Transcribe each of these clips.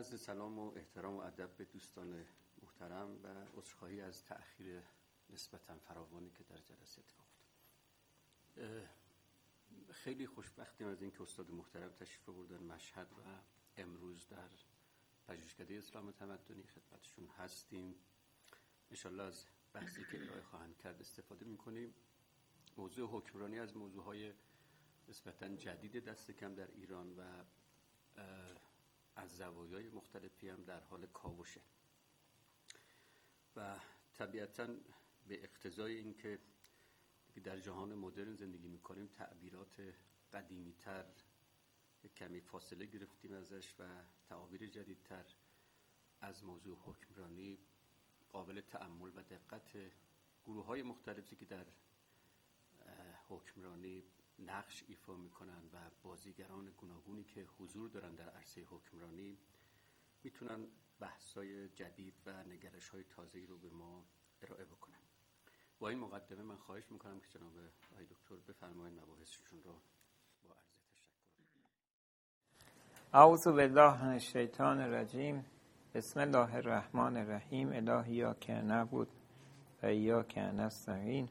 عرض سلام و احترام و ادب به دوستان محترم و عذرخواهی از تأخیر نسبتاً فراوانی که در جلسه اتفاق افتاد. خیلی خوشبختیم از اینکه استاد محترم تشریف آوردن مشهد و امروز در پژوهشکده اسلام تمدنی خدمتشون هستیم. انشالله از بحثی که ارائه خواهند کرد استفاده میکنیم. موضوع حکمرانی از موضوعهای نسبتاً جدید دست کم در ایران و از زوایای مختلفی هم در حال کاوشه و طبیعتاً به اقتضای اینکه در جهان مدرن زندگی میکنیم تعبیرات قدیمی‌تر کمی فاصله گرفتیم ازش و تعابیر جدیدتر از موضوع حکمرانی قابل تأمل و دقت گروه‌های مختلفی که در حکمرانی نقش ایفا میکنن و بازیگران گوناگونی که حضور دارن در عرصه حکمرانی میتونن بحث‌های جدید و نگرش‌های تازه‌ای رو به ما ارائه بکنن. با این مقدمه من خواهش میکنم که جناب آقای دکتر بفرمایید مباحثشون رو با عرض تشکر. اعوذ بالله من الشیطان الرجیم. بسم الله الرحمن الرحیم. الهی ایاک نعبد و ایاک نستعین.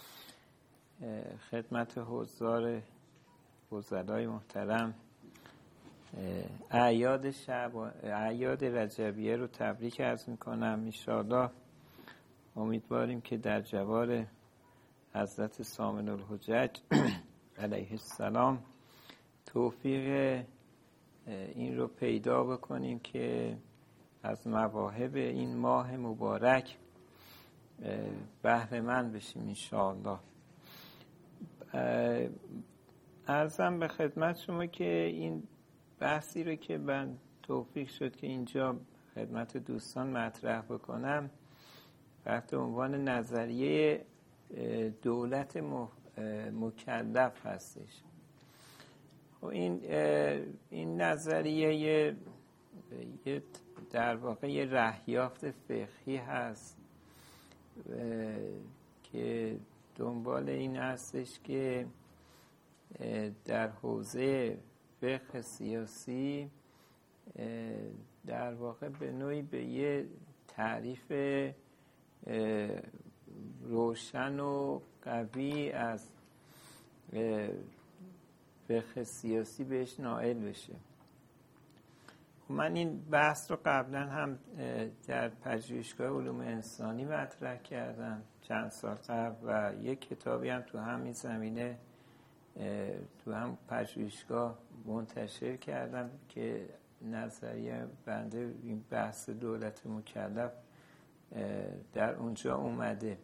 خدمت حضار فضلای محترم، اعیاد رجبیه رو تبریک عرض میکنم. انشاءالله امیدواریم که در جوار حضرت ثامن الحجج علیه السلام توفیق این رو پیدا بکنیم که از مواهب این ماه مبارک بهره مند بشیم انشاءالله. عرضم به خدمت شما که این بحثی رو که من توفیق شد که اینجا خدمت دوستان مطرح بکنم تحت عنوان نظریه دولت مکلف هستش. این نظریه در واقع یه رهیافت فقهی هست که دنبال این هستش که در حوزه فقه سیاسی در واقع به نوعی به یه تعریف روشن و قوی از فقه سیاسی بهش نائل بشه. من این بحث رو قبلا هم در پژوهشگاه علوم انسانی مطرح کردم چند سال قبل و یک کتابی هم تو همین زمینه تو هم پژوهشگاه منتشر کردم که نظریه بنده این بحث دولت مکلف در اونجا اومده.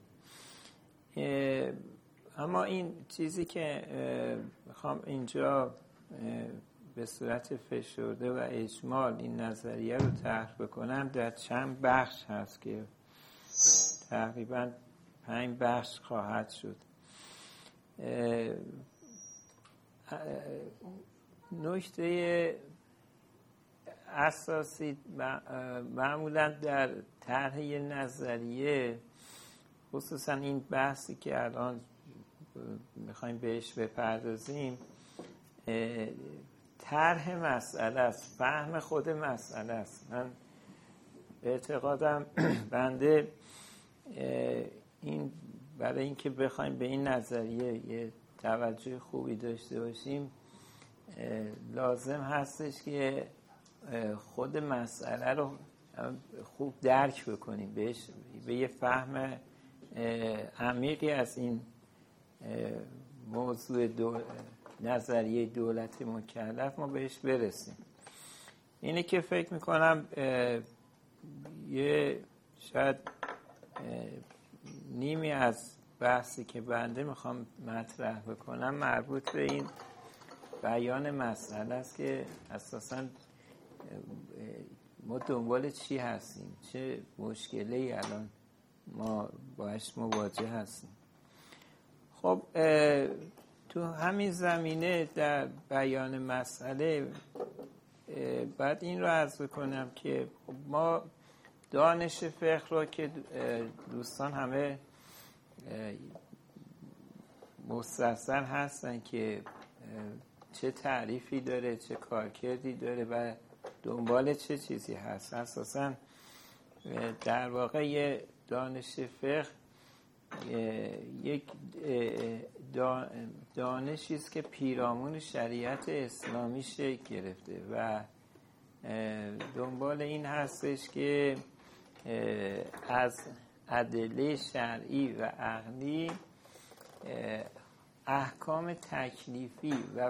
اما این چیزی که میخوام اینجا به صورت فشرده و اجمال این نظریه رو طرح بکنم در چند بخش هست که تقریبا 5 بخش خواهد شد. نکته اساسی معمولا در طرح یه نظریه، خصوصا این بحثی که الان میخوایم بهش بپردازیم، طرح مسئله است، فهم خود مسئله است. من به اعتقادم بنده این برای اینکه بخوایم به این نظریه یه توجه خوبی داشته باشیم لازم هستش که خود مسئله رو خوب درک بکنیم، به یه فهم عمیقی از این موضوع نظریه دولت مکلف ما بهش برسیم. اینه که فکر میکنم یه شاید نیمی از بحثی که بنده میخوام مطرح بکنم مربوط به این بیان مسئله است که اساساً ما دنبال چی هستیم، چه مشکلی الان ما باش مواجه هستیم. خب تو همین زمینه در بیان مسئله بعد این رو عرض کنم که ما دانش فقه رو که دوستان همه مستحضر هستن که چه تعریفی داره، چه کارکردی داره و دنبال چه چیزی هست. اساساً در واقع یه دانش فقه یک دانشی است که پیرامون شریعت اسلامی شکل گرفته و دنبال این هستش که از ادله شرعی و عقلی احکام تکلیفی و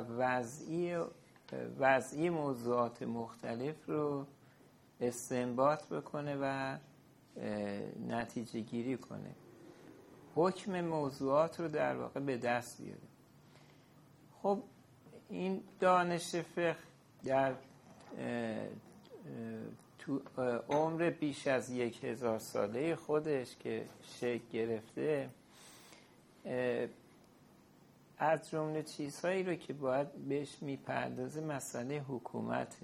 وضعی موضوعات مختلف رو استنباط بکنه و نتیجه گیری کنه، حکم موضوعات رو در واقع به دست بیاره. خب این دانش فقه در تو عمر بیش از 1000 ساله خودش که شکل گرفته، از جمله چیزهایی رو که باید بهش میپردازه مسئله حکومت،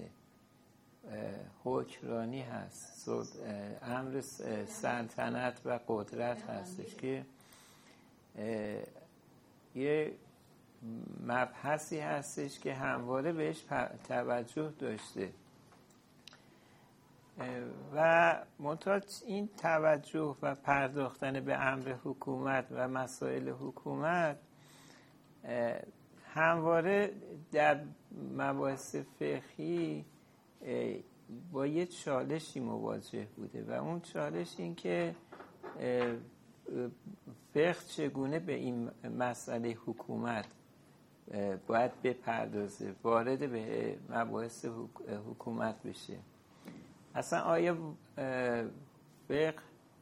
حکمرانی هست، امر سلطنت و قدرت هستش که یه مبحثی هستش که همواره بهش توجه داشته و منتها این توجه و پرداختن به امر حکومت و مسائل حکومت همواره در مباحث فقهی با یه چالشی مواجه بوده و اون چالش این که فقه چگونه به این مسئله حکومت باید بپردازه، وارد به مباحث حکومت بشه. اصلا آیا فقه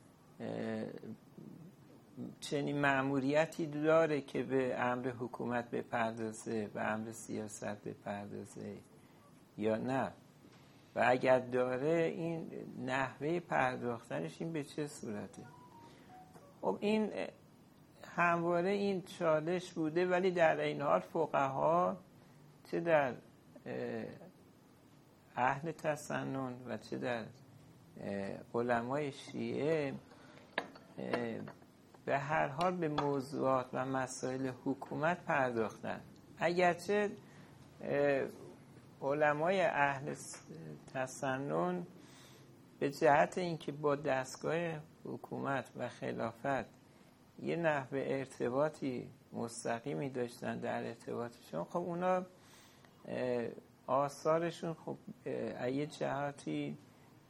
چنین مأموریتی داره که به امر حکومت بپردازه، به امر سیاست بپردازه یا نه؟ و اگر داره این نحوه پرداختنش این به چه صورته؟ خب این همواره این چالش بوده، ولی در این حال فقها چه در اهل تسنن و چه در علمای شیعه به هر حال به موضوعات و مسائل حکومت پرداختن. اگرچه علمای اهل تسنن به جهت اینکه با دستگاه حکومت و خلافت یه نحوه ارتباطی مستقیمی داشتن در ارتباطشون، خب اونا آثارشون خب یه جهاتی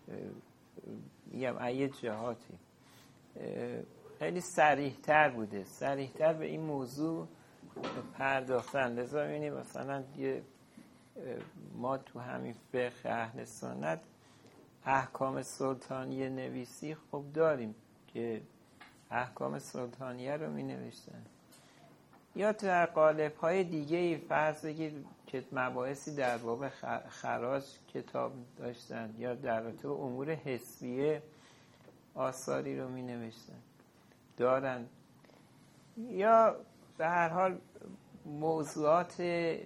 خیلی صریح‌تر بوده، صریح‌تر به این موضوع پرداختن. لذا می‌بینیم مثلا ما تو همین فقه اهل سنت احکام سلطانیه نویسی خب داریم که احکام سلطانیه رو می نوشتن، یا در قالب‌های دیگه فرض بگید که مباحثی در باب خراج کتاب داشتن، یا در رابطه امور حسبیه آثاری رو می نوشتن دارن، یا به هر حال موضوعات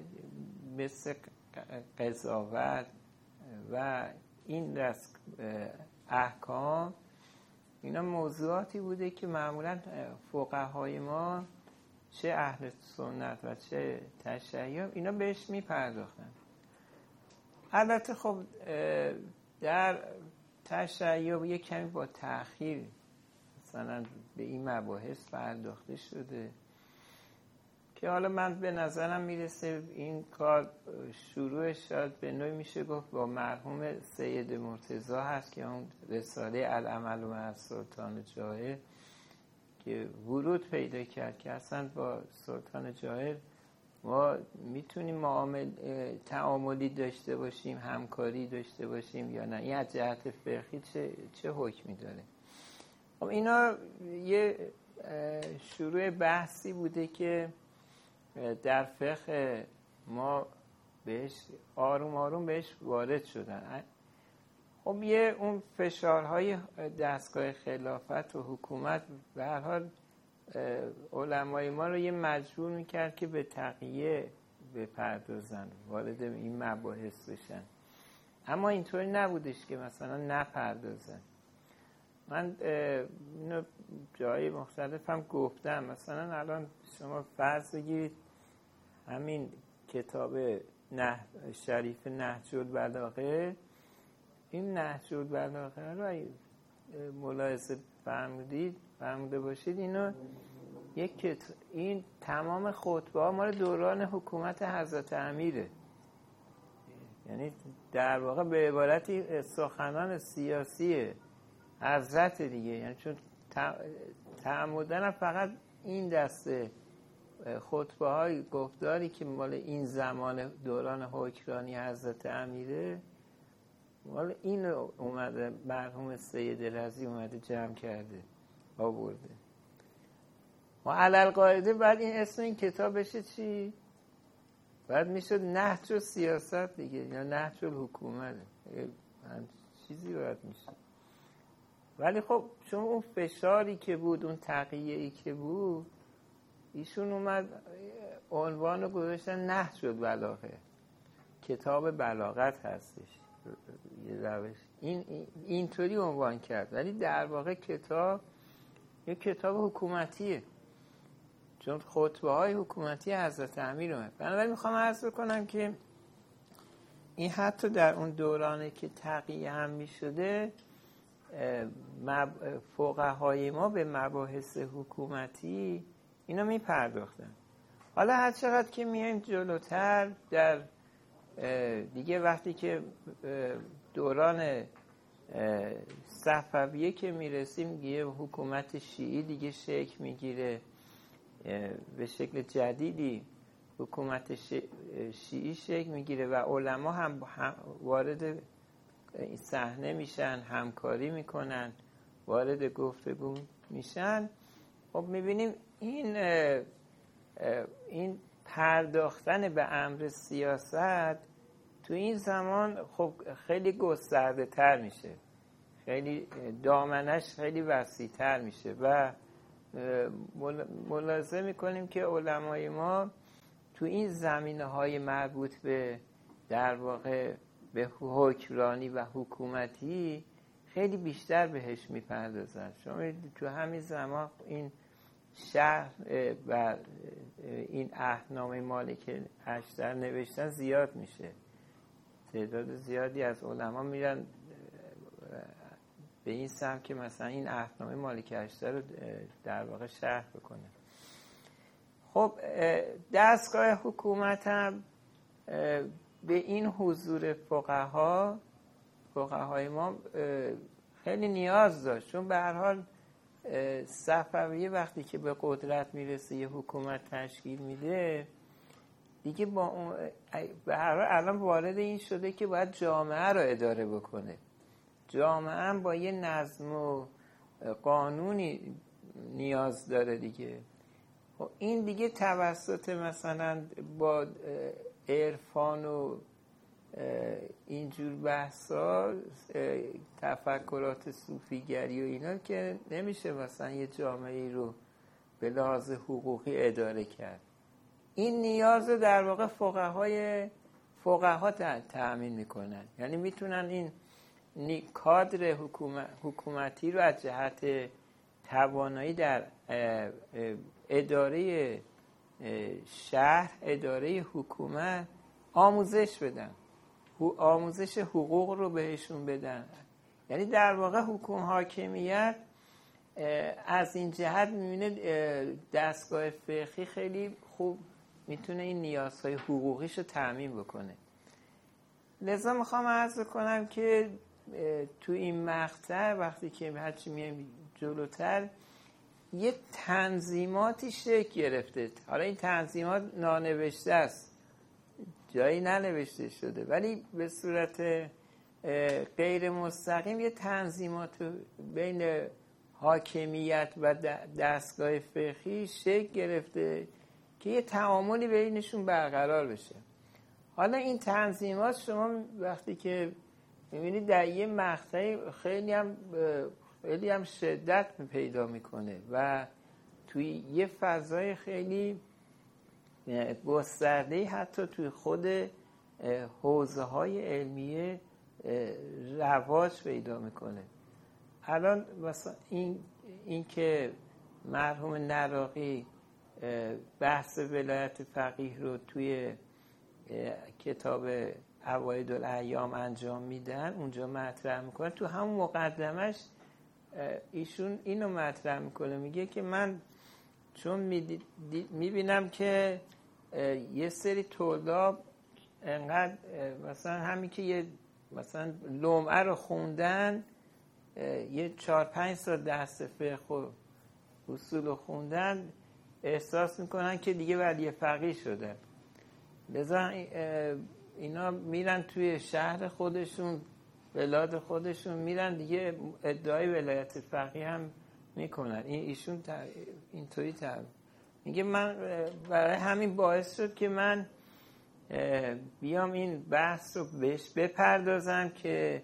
مثل قضاوت و این دست احکام، اینا موضوعاتی بوده که معمولا فقهای ما چه اهل سنت و چه تشیع اینا بهش میپرداختن. البته خب در تشیع یک کمی با تأخیر مثلا به این مباحث پرداخته شده که حالا من به نظرم میرسه این کار شروعش شاید به نوعی میشه گفت با مرحوم سید مرتضی هست که اون رساله العمل مع السلطان جاهل که ورود پیدا کرد که اصلا با سلطان جاهل ما میتونیم تعاملی داشته باشیم، همکاری داشته باشیم یا نه، این از جهت فقهی چه حکمی داره. خب اینا یه شروع بحثی بوده که در فقه ما بهش آروم آروم بهش وارد شدن. خب اون فشارهای دستگاه خلافت و حکومت به هر حال علمای ما رو یه مجبور میکرد که به تقیه بپردازن، وارد این مباحث بشن، اما اینطوری نبودش که مثلا نپردازن. من اینو جای مختلف هم گفتم، مثلا الان شما فرض بگیرید همین کتاب شریف نهج البلاغه این نهج البلاغه رو ملاحظه فرموده باشید، اینو این تمام خطبه ها مال دوران حکومت حضرت امیره، یعنی در واقع به عبارتی سخنان سیاسی حضرت دیگه، یعنی چون تعمدن فقط این دسته خطبه های گفتاری که مال این زمان دوران حکمرانی حضرت امیره، مال این اومده مرحوم سید رضی اومده جمع کرده آورده. و علل قاعده بعد این اسم این کتاب بشه چی؟ بعد میشد نهج السیاست دیگه، یا نهج الحکومت، چیزی باید میشه. ولی خب چون اون فشاری که بود، اون تقیه‌ای که بود، ایشون اومد عنوانو گذاشتن نهج البلاغه، کتاب بلاغت هستش، یه روش اینطوری عنوان کرد، ولی در واقع کتاب یه کتاب حکومتیه، چون خطبه های حکومتی حضرت امیر اومد. بنابراین میخوام عرض بکنم که این حتی در اون دورانی که تقیه هم میشده، فقهای ما به مباحث حکومتی اینا میپرداختن. حالا هر چقدر که میایم جلوتر در دیگه وقتی که دوران صفویه که میرسیم، دیگه حکومت شیعی دیگه شکل میگیره، به شکل جدیدی حکومت شیعی شکل میگیره و علما هم وارد صحنه میشن، همکاری میکنن، وارد گفتگو میشن. خب میبینیم این پرداختن به امر سیاست تو این زمان خب خیلی گسترده تر میشه، خیلی دامنش خیلی وسیع تر میشه و ملاحظه میکنیم که علمای ما تو این زمینه‌های مربوط به در واقع به حکمرانی و حکومتی خیلی بیشتر بهش میپردازن. شما تو همین زمان این شهر و این عهدنامه مالک اشتر نوشتن زیاد میشه، تعداد زیادی از علما میرن به این سمت که مثلا این عهدنامه مالک اشتر رو در واقع شرح بکنه. خب دستگاه حکومت هم به این حضور فقهای ما خیلی نیاز داشت، چون به هر حال صفویه وقتی که به قدرت میرسه یه حکومت تشکیل میده دیگه، با اون به هر حال الان وارد این شده که باید جامعه رو اداره بکنه، جامعه هم با یه نظم و قانونی نیاز داره دیگه. این دیگه توسط مثلا با عرفان و اینجور بحثا، تفکرات صوفیگری و اینا که نمیشه مثلا یه جامعه رو به لحاظ حقوقی اداره کرد. این نیاز رو در واقع فقها تأمین میکنن، یعنی میتونن این کادر حکومتی رو از جهت توانایی در اداره شهر، اداره حکومت آموزش بدن، آموزش حقوق رو بهشون بدن. یعنی در واقع حاکمیت از این جهت میبینه دستگاه فقهی خیلی خوب میتونه این نیازهای حقوقیش رو تأمین بکنه. لذا میخوام عرض کنم که تو این مقطع وقتی که هرچی میایم جلوتر یه تنظیماتی شکل گرفته. حالا این تنظیمات نانوشته است، جایی ننوشته شده، ولی به صورت غیر مستقیم یه تنظیمات بین حاکمیت و دستگاه فقهی شکل گرفته که یه تعاملی بینشون برقرار بشه. حالا این تنظیمات شما وقتی که می‌بینید در یه مقطعی خیلی هم شدت پیدا میکنه و توی یه فضای خیلی گسترده حتی توی خود حوزه‌های علمیه رواج پیدا میکنه. الان مثلا این که مرحوم نراقی بحث ولایت فقیه رو توی کتاب اوایل الایام انجام میدن اونجا مطرح میکنه. تو همون مقدمش ایشون اینو مطرح میکنه، میگه که من چون میبینم که یه سری طلاب انقدر مثلا همین که یه مثلا لمعه رو خوندن، یه 4-5 سال درس فقه و اصول رو خوندن، احساس میکنن که دیگه ولی فقیه شده. لذا اینا میرن توی شهر خودشون، بلاد خودشون، میرن دیگه ادعای ولایت فقیه هم میکنن. ایشون اینطوری میگه من برای همین باعث شد که من بیام این بحث رو بهش بپردازم که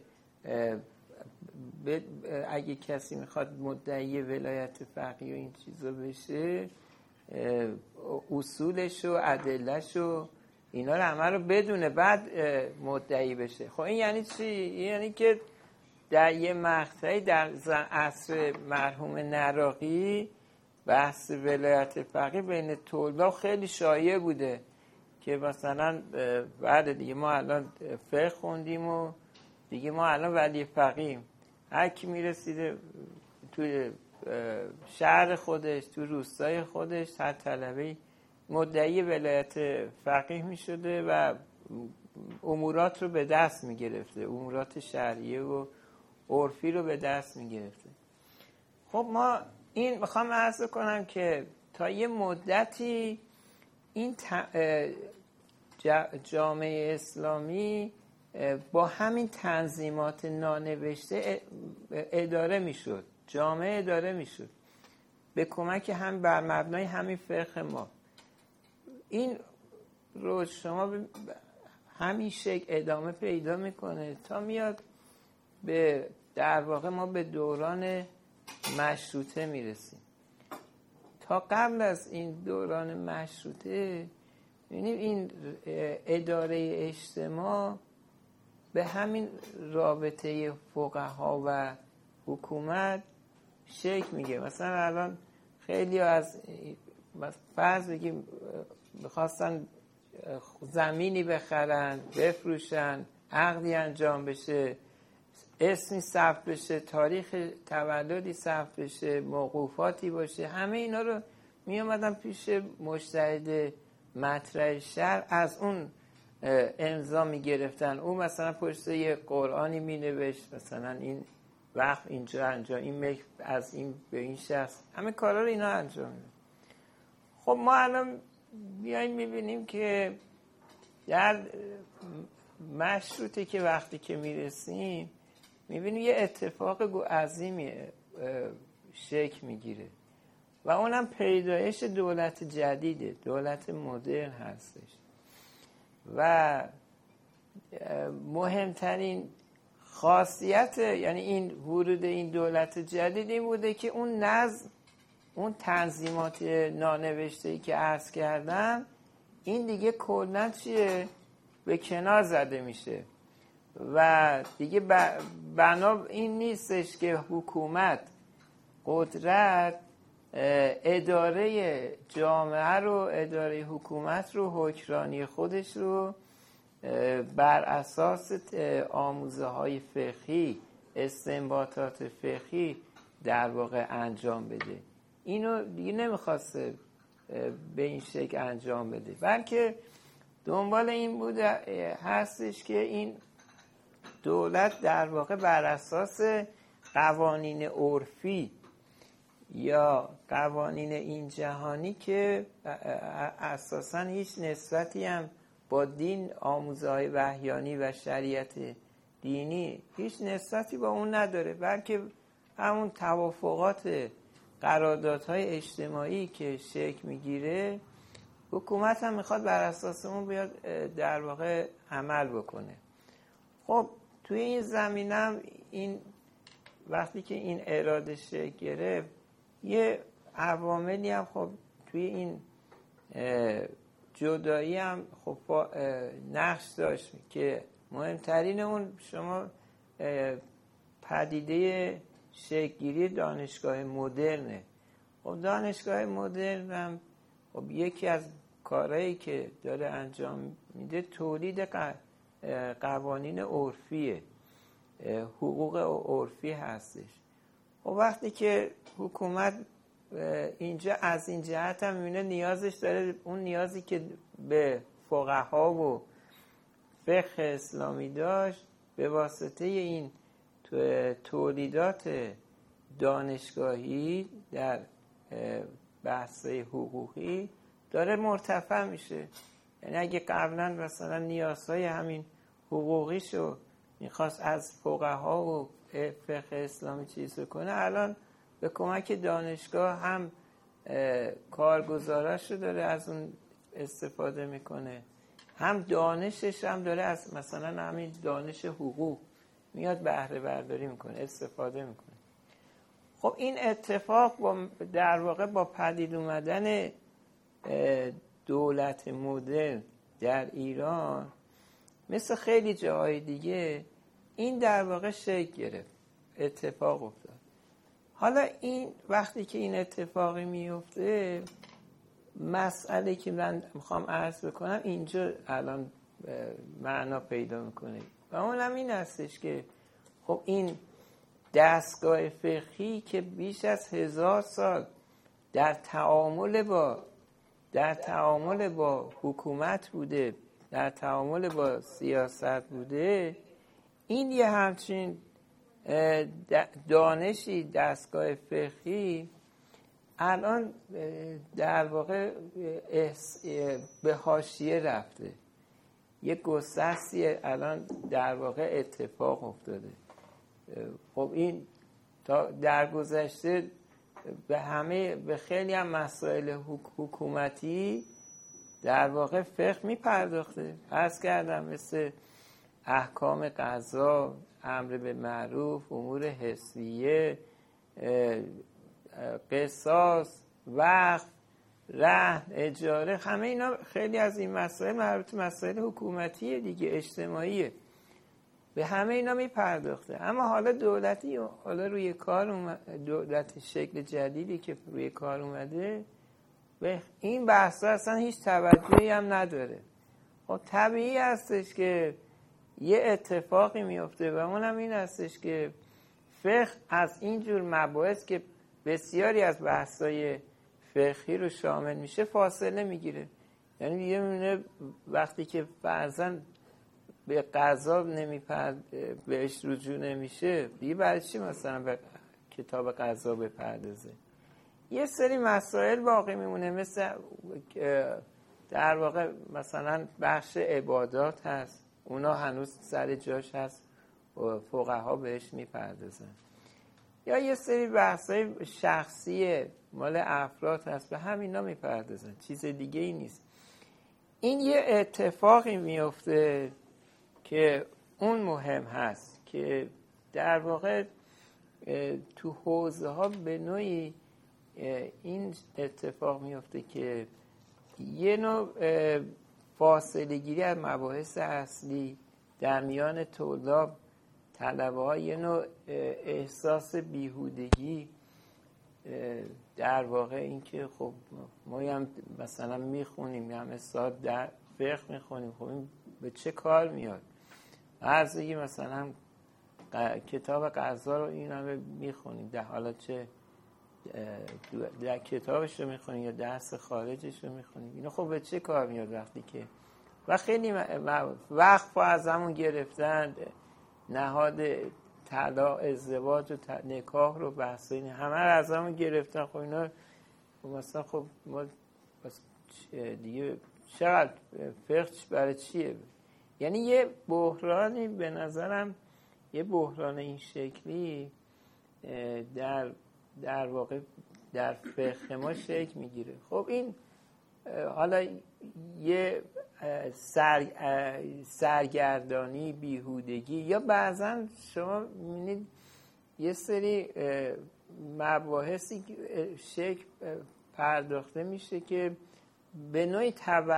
اگه کسی میخواد مدعی ولایت فقیه و این چیزا بشه، اصولش و ادله‌ش و اینا رو همه رو بدونه بعد مدعی بشه. خب این یعنی چی؟ یعنی که در یه مقطعی در عصر مرحوم نراقی بحث ولایت فقیه بین طلاب خیلی شایع بوده که مثلا بعد دیگه ما الان فقه خوندیم و دیگه ما الان ولی فقیه‌ایم. هر کی میرسیده توی شهر خودش، توی روستای خودش، هر طلبه‌ای مدعی ولایت فقیه میشده و امورات رو به دست میگرفته، امورات شرعیه و عرفی رو به دست میگرفته. خب ما این میخوام عرض کنم که تا یه مدتی این جامعه اسلامی با همین تنظیمات نانوشته اداره میشد، جامعه اداره میشد به کمک هم بر مبنای همین فقه ما. این رو شما همین شکل ادامه پیدا میکنه تا میاد به در واقع ما به دوران مشروطه میرسیم. تا قبل از این دوران مشروطه یعنی این اداره اجتماع به همین رابطه فقها و حکومت شکل میگه. مثلا الان خیلی از فرض بگیم بخواستن زمینی بخرن، بفروشن، عقدی انجام بشه، اسمی ثبت بشه، تاریخ تولدی ثبت بشه، موقوفاتی باشه، همه اینا رو می اومدن پیش مجتهد مطرح شرع، از اون امضا می گرفتن. اون مثلا پشت یه قرآنی می نوشت مثلا این وقف اینجا، این ملک از این به این شخص، همه کارا رو اینا انجام میدن. خب ما الان بیاییم میبینیم که در مشروطه که وقتی که میرسیم میبینیم یه اتفاق عظیمی شکل میگیره و اونم پیدایش دولت جدیده، دولت مدرن هستش. و مهمترین خاصیت یعنی این ورود این دولت جدید این بوده که اون نظم، اون تنظیمات نانوشته‌ای که عرض کردم، این دیگه کلاً چیه؟ به کنار زده میشه و دیگه بنا این نیستش که حکومت قدرت اداره جامعه رو، اداره حکومت رو، حکمرانی خودش رو بر اساس آموزه های فقهی، استنباطات فقهی در واقع انجام بده. اینو دیگه نمیخواسته به این شکل انجام بده، بلکه دنبال این بوده هستش که این دولت در واقع بر اساس قوانین عرفی یا قوانین این جهانی که اساساً هیچ نسبتی هم با دین، آموزه‌های وحیانی و شریعت دینی هیچ نسبتی با اون نداره، بلکه همون توافقات، قراردادهای اجتماعی که شکل میگیره، حکومت هم میخواد بر اساس اون بیاد در واقع عمل بکنه. خب توی این زمینه این وقتی که این اراده شکل گرفت، یه عواملی هم خب توی این جدایی هم خب نقش داشت که مهمترین اون شما پدیده شکل‌گیری دانشگاه مدرنه. خب دانشگاه مدرن هم خب یکی از کارهایی که داره انجام میده تولید قوانین عرفیه، حقوق عرفی هستش. و وقتی که حکومت اینجا از این جهت هم میبینه نیازش داره، اون نیازی که به فقها و فقه اسلامی داشت به واسطه این تولیدات دانشگاهی در بحث‌های حقوقی داره مرتفع میشه. یعنی اگه قبلا مثلا نیازهای همین حقوقیشو میخواست از فقها و فقه اسلامی چیز کنه، الان به کمک دانشگاه هم کارگزاراشو داره از اون استفاده میکنه، هم دانشش هم داره از مثلا همین دانش حقوق میاد بهره برداری میکنه، استفاده میکنه. خب این اتفاق در واقع با پدید اومدن دولت مدرن در ایران مثل خیلی جاهای دیگه این در واقع شکل گرفت، اتفاق افتاد. حالا این وقتی که این اتفاقی میفته، مسئله که من میخوام عرض بکنم اینجا الان معنا پیدا میکنه و اونم این هستش که خب این دستگاه فقهی که بیش از 1000 سال در تعامل با حکومت بوده، در تعامل با سیاست بوده، این یه همچین دانشی دستگاه فقهی الان در واقع به حاشیه رفته، یه گسستی الان در واقع اتفاق افتاده. خب این تا در گذشته به خیلی هم مسائل حکومتی در واقع فقه می پرداخته. عرض کردم مثل احکام قضا، امر به معروف، امور حسیه، قصاص، وقف، رهن، اجاره، همه اینا خیلی از این مسائل مربوط به مسائل حکومتیه دیگه، اجتماعیه، به همه اینا می پرداخته. اما حالا روی کار دولت شکل جدیدی که روی کار اومده به این بحثا اصلا هیچ توجهی هم نداره. خب طبیعی هستش که یه اتفاقی میفته و اونم این هستش که فقه از اینجور مباحث که بسیاری از بحثای فقهی رو شامل میشه فاصله میگیره. یعنی دیگه میبینه وقتی که فرضاً به قضا بهش رجوع نمیشه، دیگه برای چی مثلا به کتاب قضا بپردازه؟ یه سری مسائل باقی میمونه، مثل در واقع مثلا بخش عبادات هست، اونا هنوز سر جاش هست و فقها بهش میپردازن. یا یه سری بحثای شخصی مال افراد هست، به همینا میپردازن، چیز دیگه ای نیست. این یه اتفاقی میفته که اون مهم هست که در واقع تو حوزه ها به نوعی این اتفاق میفته که یه نوع فاصله گیری از مباحث اصلی در میان طلبه ها، یه نوع احساس بیهودگی، در واقع این که خب ما هم مثلا میخونیم، همه سال در فقه میخونیم، خب این به چه کار میاد؟ عرضی مثلا کتاب قضا رو این همه میخونیم، در حالا چه در کتابش رو میخونیم یا درس خارجش رو میخونیم، اینو خب به چه کار میاد وقتی که و خیلی وقت از همون گرفتن، نهاد طلاق، ازدواج و نکاح رو بحثایی همه رو از همون گرفتن. خب اینا مثلا خب ما دیگه چقدر فقه برای چیه؟ یعنی یه بحرانی به نظرم، یه بحران این شکلی در واقع در فقه ما شکل میگیره. خب این حالا یه سرگردانی، بیهودگی، یا بعضا شما میبینید یه سری مباحثی شکل پرداخته میشه که به نوعی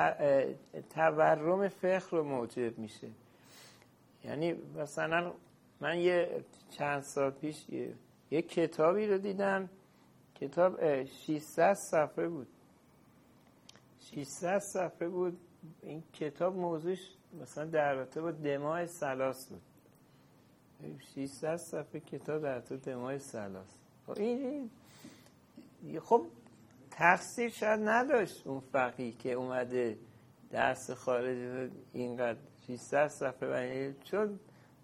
تورم فقه رو موجب میشه. یعنی مثلا من چند سال پیش یه کتابی رو دیدم، کتاب 600 صفحه بود. 600 صفحه بود. این کتاب موضوعش مثلا در رابطه با دماء ثلاث بود، 600 صفحه کتاب در تو دماء ثلاث. این خب تقصیر شاید نداشت اون فقیه که اومده درس خارج اینقدر 600 صفحه، چون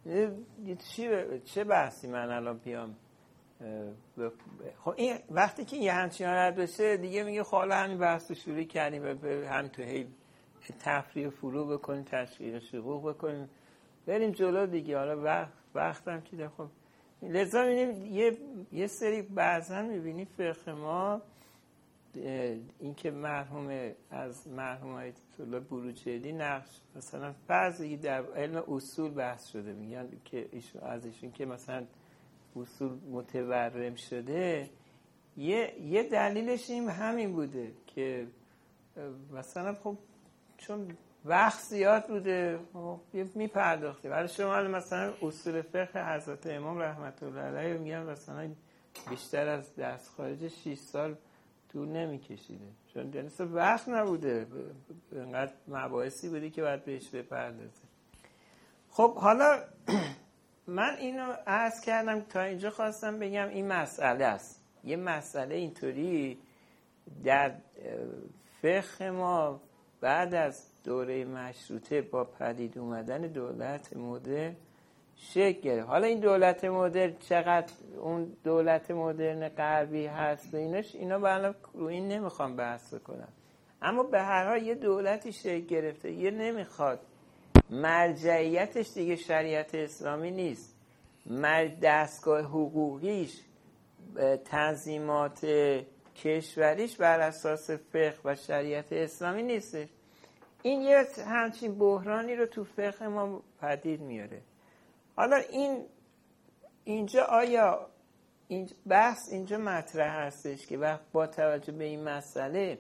چه بحثی من الان بیام. خب این وقتی که یه همچین حالت بشه دیگه میگه خب حالا همین بحث رو شروع کردیم هم تو هی تفریح فرو بکنیم، تشویق شقوق بکنیم، بریم جلو دیگه. حالا وقتم که خب لذا میبینیم یه سری بعضا میبینی فقه ما این که از مرحوم آیت الله بروجردی نقش مثلا فرضی در علم اصول بحث شده، میگن که ایشون که مثلا اصول متورم شده، یه دلیلش این همین بوده که مثلا خب چون وقت زیاد بوده میپرداخته. برای شما مثلا اصول فقه حضرت امام رحمت الله علیه میگن مثلا بیشتر از درس خارج 6 سال طول نمیکشیده، چون جنس وقت نبوده، اینقدر مباحثی بوده که باید بهش بپردازه. خب حالا من اینو عرض کردم تا اینجا، خواستم بگم این مسئله است. یه مسئله اینطوری در فقه ما بعد از دوره مشروطه با پدید اومدن دولت مدرن شکل گرفت. حالا این دولت مدرن چقدر اون دولت مدرن غربی هست و اینا بالا رو این نمیخوام بحث کنم، اما به هر حال یه دولتی شکل گرفته، یه نمیخواد مرجعیتش دیگه شریعت اسلامی نیست، دستگاه حقوقیش، تنظیمات کشوریش بر اساس فقه و شریعت اسلامی نیستش. این یه همچین بحرانی رو تو فقه ما پدید میاره. حالا اینجا آیا بحث اینجا مطرح هستش که وقت با توجه به این مسئله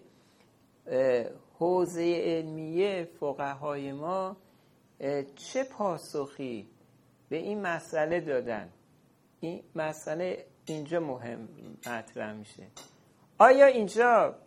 حوزه علمیه فقهای ما چه پاسخی به این مسئله دادن؟ این مسئله اینجا مهم مطرح میشه. آیا اینجا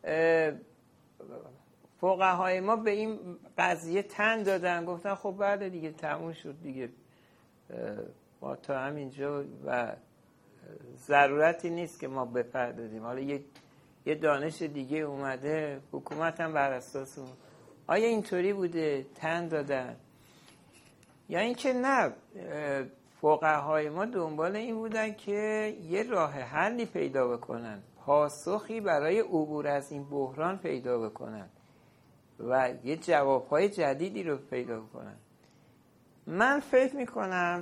فقهای ما به این قضیه تن دادن، گفتن خب بعد دیگه تموم شد دیگه، ما تا همینجا و ضرورتی نیست که ما بپردازیم، حالا یه دانش دیگه اومده، حکومت هم بر اساس اون. آیا اینطوری بوده تن دادن؟ یا اینکه نه، فقهای ما دنبال این بودن که یه راه حلی پیدا بکنن، پاسخی برای عبور از این بحران پیدا بکنن و یه جوابهای جدیدی رو پیدا بکنن. من فکر میکنم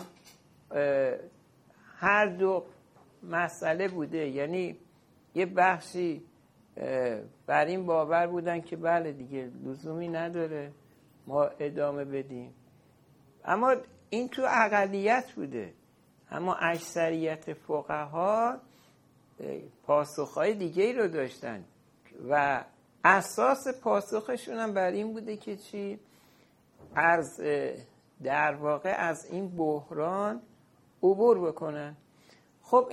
هر دو مسئله بوده، یعنی یه بخشی بر این باور بودن که بله دیگه لزومی نداره ما ادامه بدیم، اما این تو اقلیت بوده، اما اکثریت فقها پاسخهای دیگه رو داشتن و اساس پاسخشون هم بر این بوده که چی؟ در واقع از این بحران عبور بکنن. خب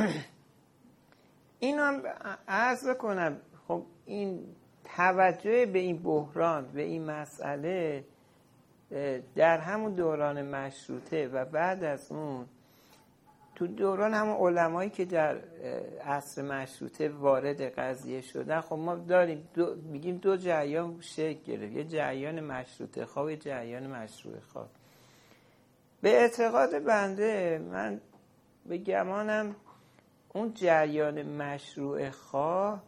این هم عرض بکنم، خب این توجه به این بحران، به این مسئله در همون دوران مشروطه و بعد از اون تو دوران همون علمایی که در عصر مشروطه وارد قضیه شدن، خب ما داریم میگیم دو جریان شکل گرفت، یه جریان مشروطه خواه و یه جریان مشروع خواه. به اعتقاد بنده، من به گمانم اون جریان مشروع خواه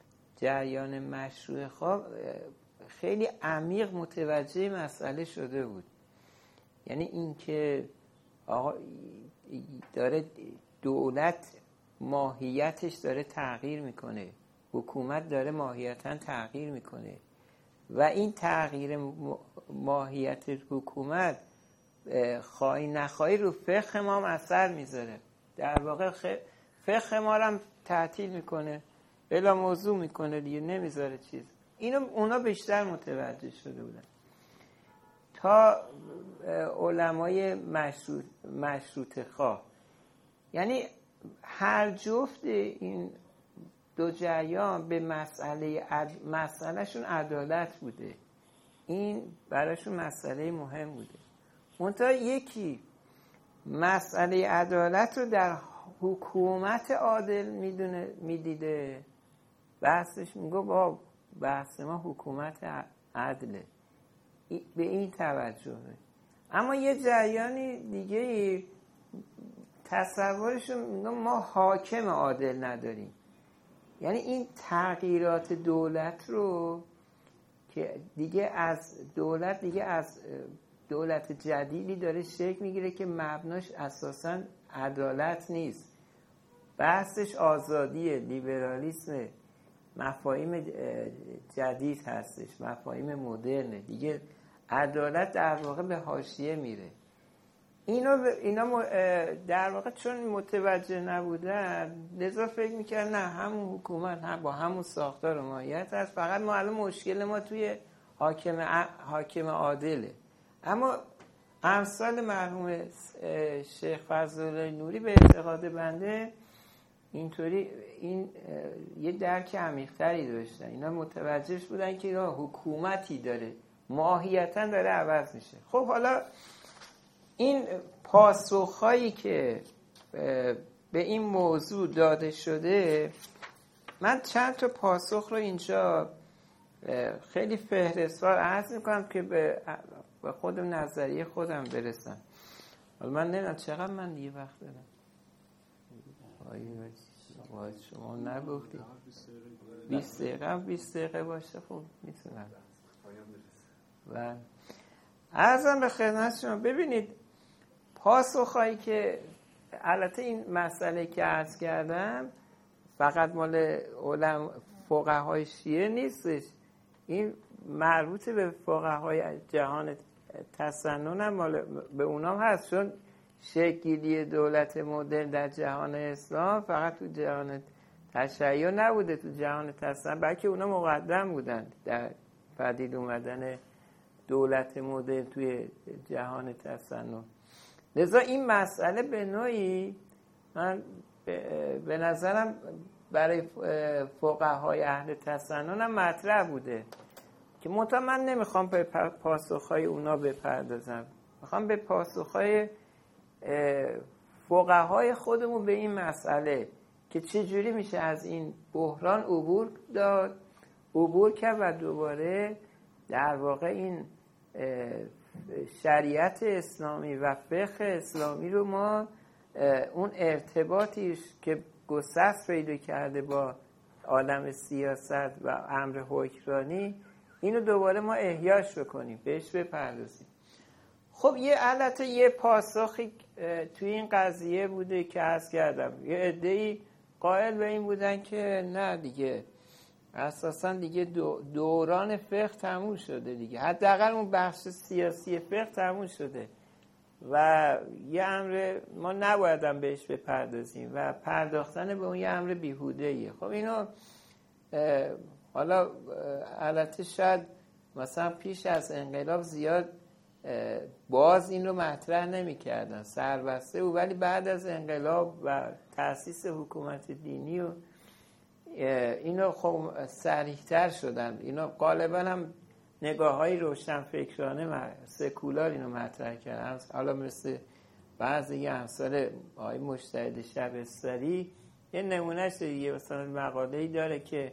خیلی عمیق متوجه مسئله شده بود. یعنی این که آقا داره دولت ماهیتش داره تغییر میکنه، حکومت داره ماهیتاً تغییر میکنه و این تغییر ماهیت حکومت خواهی نخواهی رو فقه ما هم اثر میذاره. در واقع فقه ما رو هم تعطیل میکنه، بلا موضوع میکنه دیگه، نمیذاره چیز. اینو اونا بیشتر متوجه شده بودن تا علمای مشروطه خواه. یعنی هر جفت این دو جریان به مسئلهشون عدالت بوده. این براشون مسئله مهم بوده. منتها یکی مسئله عدالت رو در حکومت عادل میدیده، بحثش میگه با بحث ما حکومت عدله، به این توجهه. اما یه جریانی دیگه تصورشون میگه ما حاکم عادل نداریم. یعنی این تغییرات دولت رو که دیگه از دولت جدیدی داره شکل میگیره که مبناش اساساً عدالت نیست، بحثش آزادیه، لیبرالیسم، مفاهیم جدید هستش، مفاهیم مدرنه. دیگه عدالت در واقع به حاشیه میره. اینا در واقع چون متوجه نبودن لذا فکر میکردن نه همون حکومت هم با همون ساختار و ماهیت هست، فقط ما الان مشکل ما توی حاکم عادله. اما امثال مرحوم شیخ فضلالله نوری به اعتقاد بنده اینطوری یه درک عمیق‌تری داشتن. اینا متوجهش بودن که حکومتی داره، ماهیتاً داره عوض میشه. خب حالا این پاسخهایی که به این موضوع داده شده، من چند تا پاسخ رو اینجا خیلی فهرستوار عرض میکنم که به خودم نظریه خودم برسم. حالا من نمیدونم چقدر من یه وقت دارم. شما نگفتید 20 دقیقه باشه، خب میتونم. و عرضم به خدمت شما، ببینید پاسخهایی که البته این مسئله که عرض کردم فقط مال فقهای شیعه نیستش، این مربوط به فقهای جهان تسنن هم مال به اونام هست، چون شکلی دولت مدرن در جهان اسلام فقط تو جهان تشیع نبوده، تو جهان تسنن بلکه اونا مقدم بودن در پدید اومدن دولت مدرن توی جهان تسنن. لذا این مسئله به نوعی من به نظرم برای فقهای اهل تسنن هم مطرح بوده که من نمیخوام به پاسخهای اونا بپردازم، میخوام به پاسخهای فقهای خودمون به این مسئله که چجوری میشه از این بحران عبور کرد و دوباره در واقع این شریعت اسلامی و فقه اسلامی رو ما اون ارتباطیش که گسست پیدا کرده با عالم سیاست و امر حکمرانی، اینو دوباره ما احیاش بکنیم، بهش بپردازیم. خب یه پاسخی توی این قضیه بوده که عرض کردم، یه عده‌ای قائل به این بودن که نه دیگه اساساً دیگه دوران فقه تموم شده دیگه، حداقل اون بخش سیاسی فقه تموم شده و یه امر ما نبایدم بهش بپردازیم و پرداختن به اون یه امر بیهوده‌ایه. خب اینو حالا البته شاید مثلا پیش از انقلاب زیاد باز این رو مطرح نمی کردن، سربسته بود، ولی بعد از انقلاب و تأسیس حکومت دینی و اینو خب صریح‌تر شدن. اینو غالبا هم نگاه‌های روشنفکرانه سکولار اینو مطرح کردن. حالا مثل بعضی امثال آقای مجتهد شبستری یه نمونهش دیگه، مثلا مقاله‌ای داره که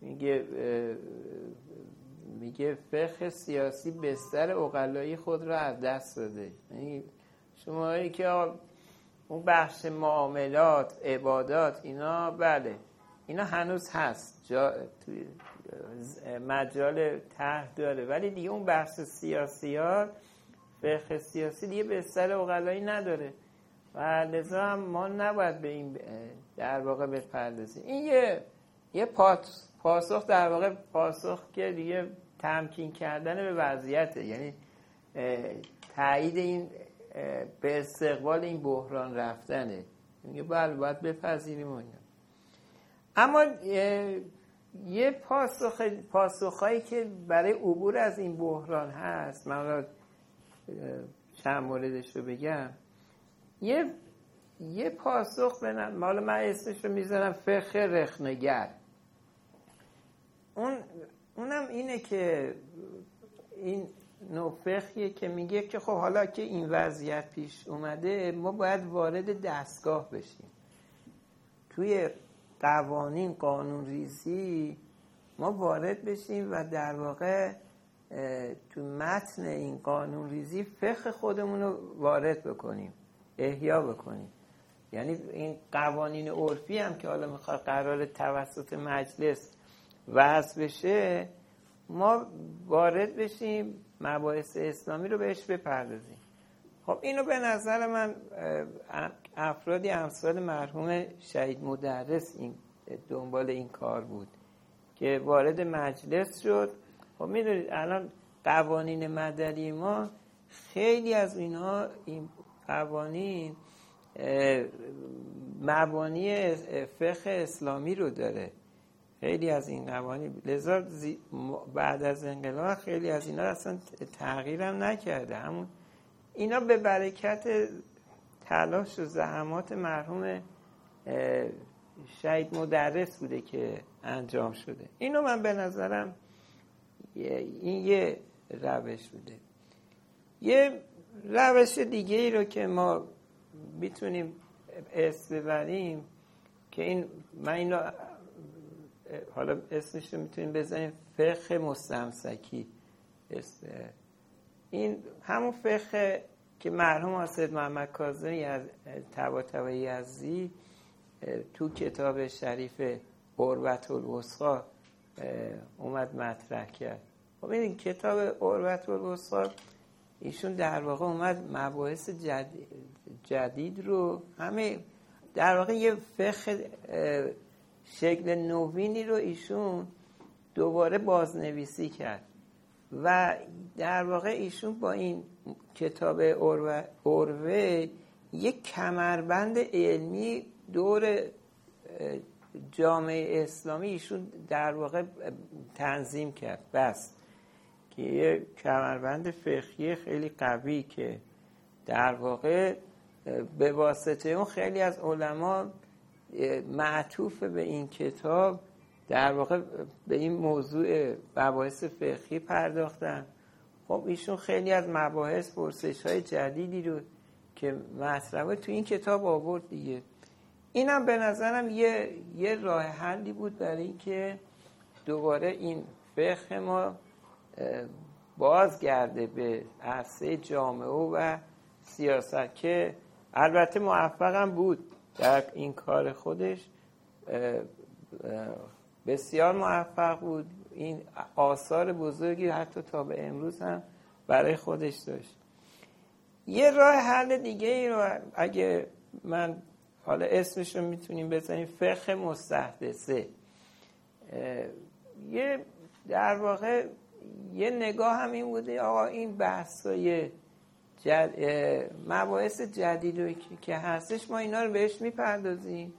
میگه فقه سیاسی بستر عقلایی خود را از دست داده. یعنی شمایی که اون بخش معاملات، عبادات، اینا بله اینا هنوز هست، توی مجال طرح داره، ولی دیگه اون بخش سیاسیات، فقه سیاسی دیگه بستر عقلایی نداره و لذا هم ما نباید به این در واقع بپردازیم. این یه پاسخ در واقع پاسخ که دیگه تمکین کردن به وضعیته، یعنی تایید این به استقبال این بحران رفتنه، میگه بله باید بپذیریم اینا. اما یه پاسخهایی که برای عبور از این بحران هست، من چند موردش رو بگم. یه پاسخ حالا من اسمش رو میذارم فقه رخنگر. اونم اینه که این نوع فقهیه که میگه که خب حالا که این وضعیت پیش اومده ما باید وارد دستگاه بشیم. توی قوانین قانون ریزی ما وارد بشیم و در واقع تو متن این قانون ریزی فقه خودمون رو وارد بکنیم، احیا بکنیم. یعنی این قوانین عرفی هم که حالا میخواد قرار توسط مجلس وضع بشه، ما وارد بشیم مباحث اسلامی رو بهش بپردازیم. خب اینو به نظر من افرادی امثال مرحوم شهید مدرس این دنبال این کار بود که وارد مجلس شد. خب میدونید الان قوانین مدنی ما خیلی از اینها، این قوانین مبانی فقه اسلامی رو داره، خیلی از این قوانین، لذا بعد از انقلاب خیلی از اینا اصلا تغییرم نکرده. همون اینا به برکت تلاش و زحمات مرحوم شهید مدرس بوده که انجام شده. اینو من به نظرم این یه روش بوده. یه روش دیگه ای رو که ما میتونیم اسم ببریم که این، من اینو حالا اسمش رو میتونیم بزنیم فقه مستمسکی. این همون فقه که مرحوم سید محمد کاظمی از طباطبایی یزدی تو کتاب شریف عروة الوثقی اومد مطرح کرد. خب این کتاب عروة الوثقی ایشون در واقع اومد مباحث جدید رو، همه در واقع یه فقه شکل نوینی رو ایشون دوباره بازنویسی کرد و در واقع ایشون با این کتاب عروه یک کمربند علمی دور جامعه اسلامی ایشون در واقع تنظیم کرد، بس که یک کمربند فقهی خیلی قوی که در واقع به واسطه اون خیلی از علما معطوف به این کتاب در واقع به این موضوع مباحث فقهی پرداختن. خب ایشون خیلی از مباحث، پرسش‌های جدیدی رو که مطرحه تو این کتاب آورد دیگه. اینم به نظرم یه راه حلی بود برای اینکه دوباره این فقه ما بازگرده به عرصه جامعه و سیاست، که البته موفقم بود در این کار خودش، بسیار موفق بود. این آثار بزرگی حتی تا به امروز هم برای خودش داشت. یه راه حل دیگه ای رو اگه من حالا اسمش رو میتونیم بزنیم فقه مستحدثه، یه در واقع یه نگاه هم این بوده آقا این بحثای مباحث جدیدی که هستش ما اینا رو بهش میپردازیم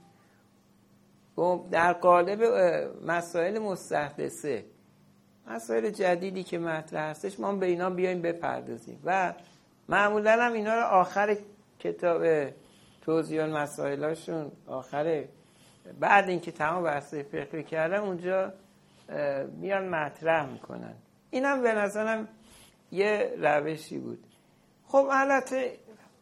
در قالب مسائل مستحدثه، مسائل جدیدی که مطرح هستش ما به اینا بیایم بپردازیم و معمولا هم اینا رو آخر کتاب توضیح مسائلاشون، آخر بعد اینکه تمام بحثای فقهی کردن اونجا میان مطرح میکنن. اینم به نظرم یه روشی بود. خب البته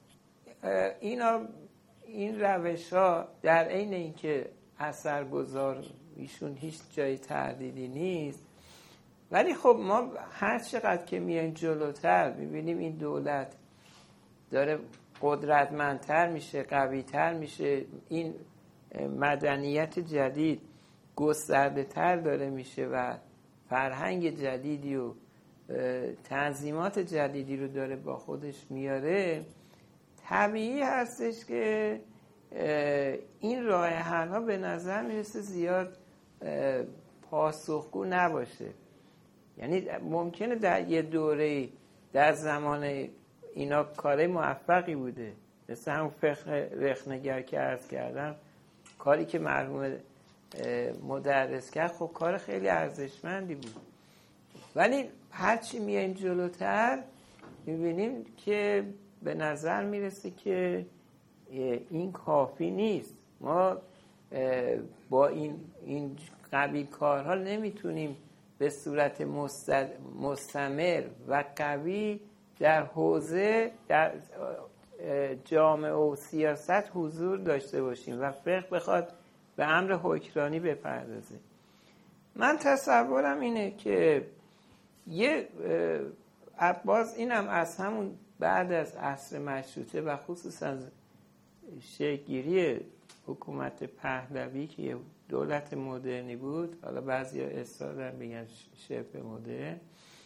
این روش ها در عین اینکه اثرگذار ایشون هیچ جای تردیدی نیست، ولی خب ما هر چقدر که میایم جلوتر میبینیم این دولت داره قدرتمندتر میشه، قویتر میشه، این مدنیت جدید گسترده تر داره میشه و فرهنگ جدیدی و تنظیمات جدیدی رو داره با خودش میاره، طبیعی هستش که این راه حل ها به نظر میرسه زیاد پاسخگو نباشه. یعنی ممکنه در یه دوره در زمان اینا کار موفقی بوده، مثل همون فقه رخنگر که عرض کردم، کاری که مرحوم مدرس کرد خب کار خیلی ارزشمندی بود، ولی هرچی میایم جلوتر میبینیم که به نظر میرسه که این کافی نیست. ما با این قبیل کارها نمیتونیم به صورت مستمر و قوی در حوزه در جامعه و سیاست حضور داشته باشیم و فقه بخواد به امر حکمرانی بپردازه. من تصورم اینه که یه باز اینم از همون بعد از عصر مشروطه و خصوصا شکل‌گیری حکومت پهلوی که یه دولت مدرنی بود، حالا بعضی اصطلاحاً میگن شبه مدرن،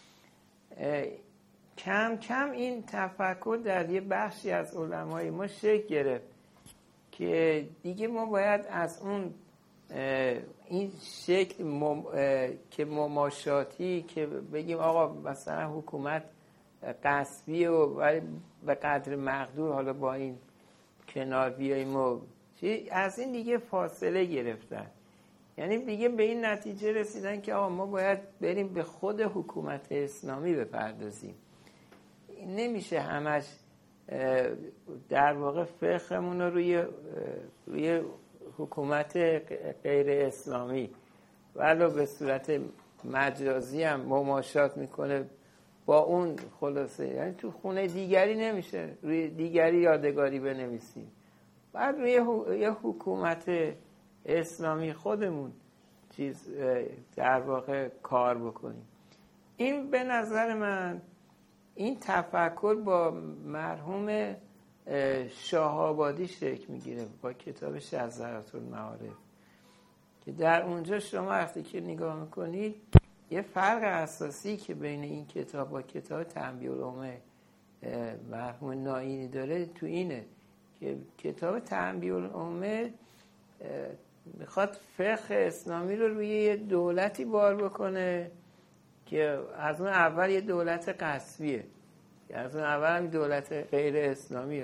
کم کم این تفکر در یه بخشی از علمای ما شکل گرفت که دیگه ما باید از اون این شکل که مماشاتی که بگیم آقا مثلا حکومت غصبیه و به قدر مقدور حالا با این کنار بیاییم و از این دیگه فاصله گرفتن. یعنی دیگه به این نتیجه رسیدن که آقا ما باید بریم به خود حکومت اسلامی بپردازیم. نمیشه همش در واقع فقهمون رو روی حکومت غیر اسلامی ولو به صورت مجازی هم مماشات میکنه با اون خلاصه. یعنی تو خونه دیگری نمیشه روی دیگری یادگاری بنویسیم، بعد روی یه حکومت اسلامی خودمون در واقع کار بکنیم. این به نظر من این تفکر با مرحوم شاه‌آبادی شکل میگیره با کتابش از ذرات المعارف که در اونجا شما وقتی که نگاه میکنید یه فرق اساسی که بین این کتاب با کتاب تنبیه العمه مرحوم ناینی داره تو اینه که کتاب تنبیه العمه میخواد فقه اسلامی رو روی یه دولتی بار بکنه که از اون اول یه دولت غصبیه، از اون اول هم دولت غیر اسلامی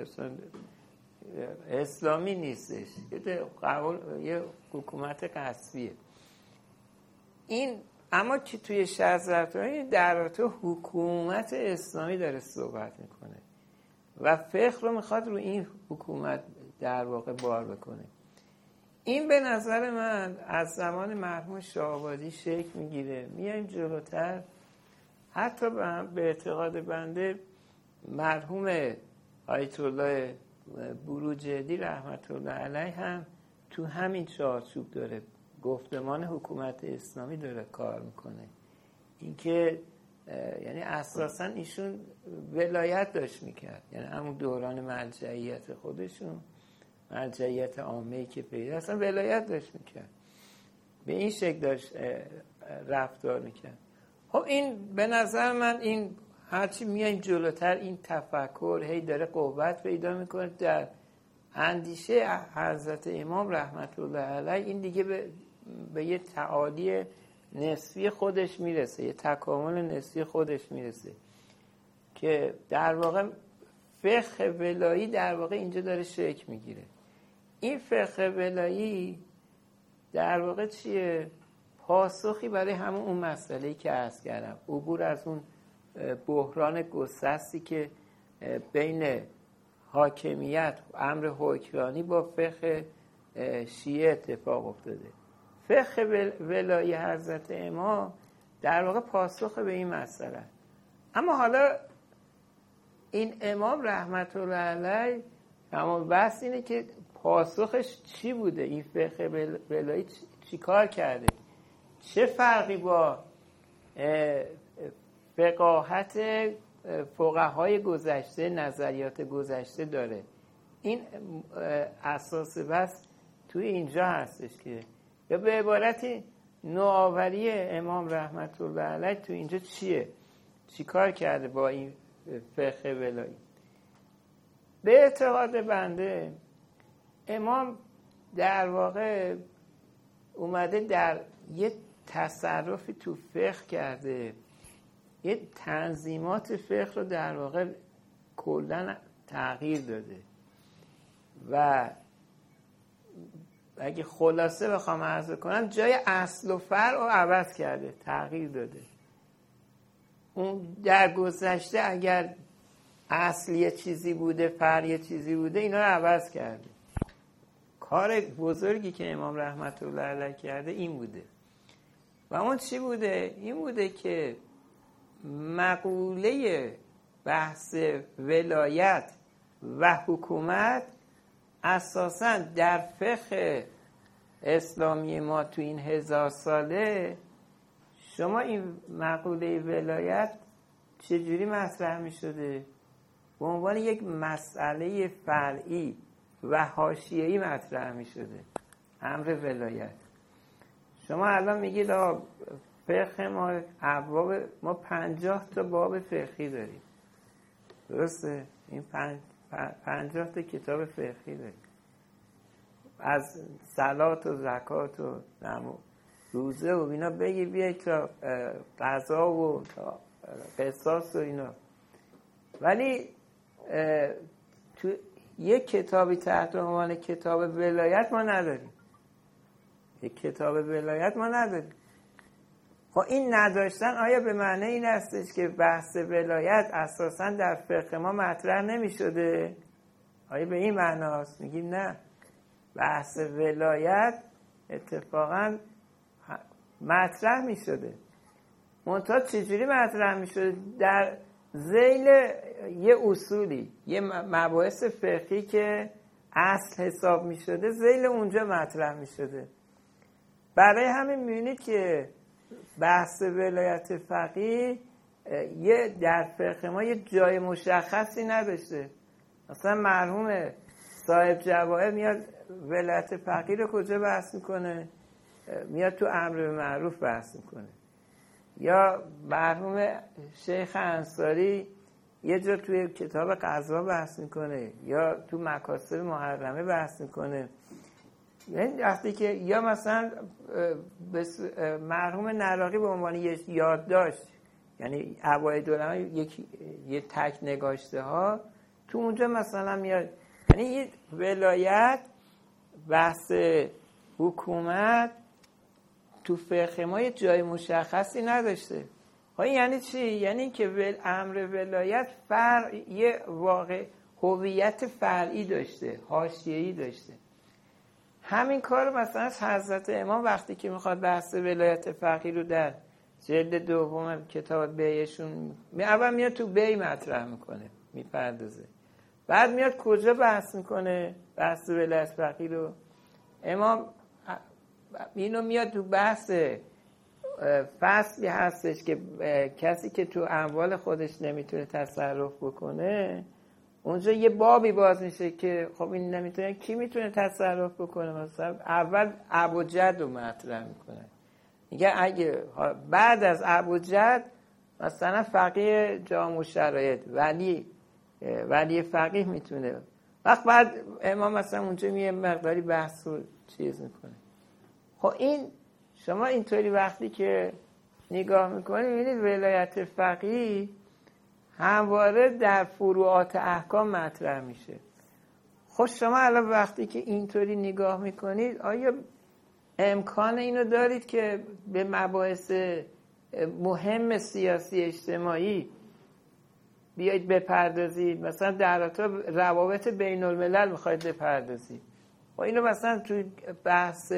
اسلامی نیستش، یه حکومت غصبیه. این اما که توی شذرت‌های در رابطه حکومت اسلامی داره صحبت میکنه و فقه رو میخواد رو این حکومت در واقع بار بکنه. این به نظر من از زمان مرحوم شاه‌آبادی شکل میگیره. میایم جلوتر، حتی به اعتقاد بنده مرحوم آیت الله بروجردی رحمت الله علیه هم تو همین چارچوب داره گفتمان حکومت اسلامی داره کار میکنه. اینکه یعنی اساسا ایشون ولایت داشت میکرد، یعنی همون دوران مرجعیت خودشون، مرجعیت عامه‌ای که پیدا اصلا ولایت داشت میکرد، به این شکل داشت رفتار میکرد. خب این به نظر من این هرچی میایم جلوتر این تفکر هی داره قوت پیدا میکنه در اندیشه حضرت امام رحمت الله علیه. این دیگه به یه تعالی نسبی خودش میرسه، یه تکامل نسبی خودش میرسه که در واقع فقه ولایی در واقع اینجا داره شکل میگیره. این فقه ولایی در واقع چیه؟ پاسخی برای همون اون مسئله‌ای که عرض کردم، عبور از اون بحران گسستی که بین حاکمیت امر حکمرانی با فقه شیعه اتفاق افتاده. فقه ولایی حضرت امام در واقع پاسخ به این مسئله. اما حالا این امام رحمت الله علیه اما بحث اینه که پاسخش چی بوده؟ این فقه ولایی چی کار کرده؟ چه فرقی با فقاهت فقهای گذشته، نظریات گذشته داره؟ این اساس بس توی اینجا هستش که یا به عبارتی نوآوری امام رحمت الله علیه تو اینجا چیه؟ چی کار کرده با این فقه ولایی؟ به اعتقاد بنده امام در واقع اومده در یه تصرفی تو فقه کرده، یه تنظیمات فقه رو در واقع کلاً تغییر داده و اگه خلاصه بخوام عرض کنم جای اصل و فرع رو عوض کرده، تغییر داده. اون در گذشته اگر اصل یه چیزی بوده، فرع یه چیزی بوده، اینا رو عوض کرده. کار بزرگی که امام رحمت الله علیه کرده این بوده. و اون چی بوده؟ این بوده که مقوله بحث ولایت و حکومت اساساً در فقه اسلامی ما تو این 1000 ساله شما این مقوله ولایت چجوری مطرح می شده؟ به عنوان یک مسئله فرعی و حاشیه‌ای مطرح می شده. امر ولایت. شما الان میگید فقه ما ابواب، ما 50 تا باب فقهی داریم، درسته؟ این 50 تا کتاب فقهی داریم، از صلات و زکات و روزه و اینا بگیر بیای تا قضا و تا قصاص و اینا. ولی تو یک کتابی تحت عنوان کتاب ولایت ما نداریم. یک کتاب ولایت ما نداریم. خب این نداشتن آیا به معنی این هستش که بحث ولایت اساساً در فقه ما مطرح نمی شده؟ آیا به این معنی هست؟ میگیم نه، بحث ولایت اتفاقاً مطرح می شده. منتها چجوری مطرح می شده؟ در ذیل یه اصولی، یه مباحث فقهی که اصل حساب می شده، ذیل اونجا مطرح می شده. برای همین می‌بینید که بحث ولایت فقیه در فقه ما یه جای مشخصی نداشته. مثلا مرحوم صاحب جواهر میاد ولایت فقیه رو کجا بحث میکنه؟ میاد تو امر به معروف بحث میکنه. یا مرحوم شیخ انصاری یه جا توی کتاب قضا بحث میکنه، یا تو مکاسب محرمه بحث میکنه. یعنی وقتی که یا مثلا مرحوم نراقی به عنوان یه یادداشت، یعنی اوایل یه تک نگاشته ها تو اونجا مثلا میاد. یعنی این ولایت، بحث حکومت تو فقه ما یه جای مشخصی نداشته. یعنی چی؟ یعنی که امر ولایت یه واقع هویت فرعی داشته، حاشیه‌ای داشته. همین کار مثلا از حضرت امام وقتی که میخواد بحث ولایت فقیه رو در جلد دوم کتاب بیعشون اول میاد تو بی مطرح میکنه، میپردازه، بعد میاد کجا بحث میکنه بحث ولایت فقیه رو؟ امام اینو میاد تو بحث فصلی هستش که کسی که تو اموال خودش نمیتونه تصرف بکنه، اونجا یه بابی باز میشه که خب این نمیتونه، کی میتونه تصرف بکنه؟ مثلا اول ابوجد رو مطرح میکنه، میگه اگه بعد از ابوجد مثلا فقیه جامع الشرایط ولی فقیه میتونه. وقت بعد امام مثلا اونجا میه مقداری بحث رو چیز میکنه. خب این شما اینطوری وقتی که نگاه میکنید میبینید ولایت فقیه همواره در فروعات احکام مطرح میشه. خب شما الان وقتی که اینطوری نگاه میکنید آیا امکان اینو دارید که به مباحث مهم سیاسی اجتماعی بیایید بپردازید؟ مثلا در روابط بین الملل میخواید بپردازید، و اینو مثلا توی بحث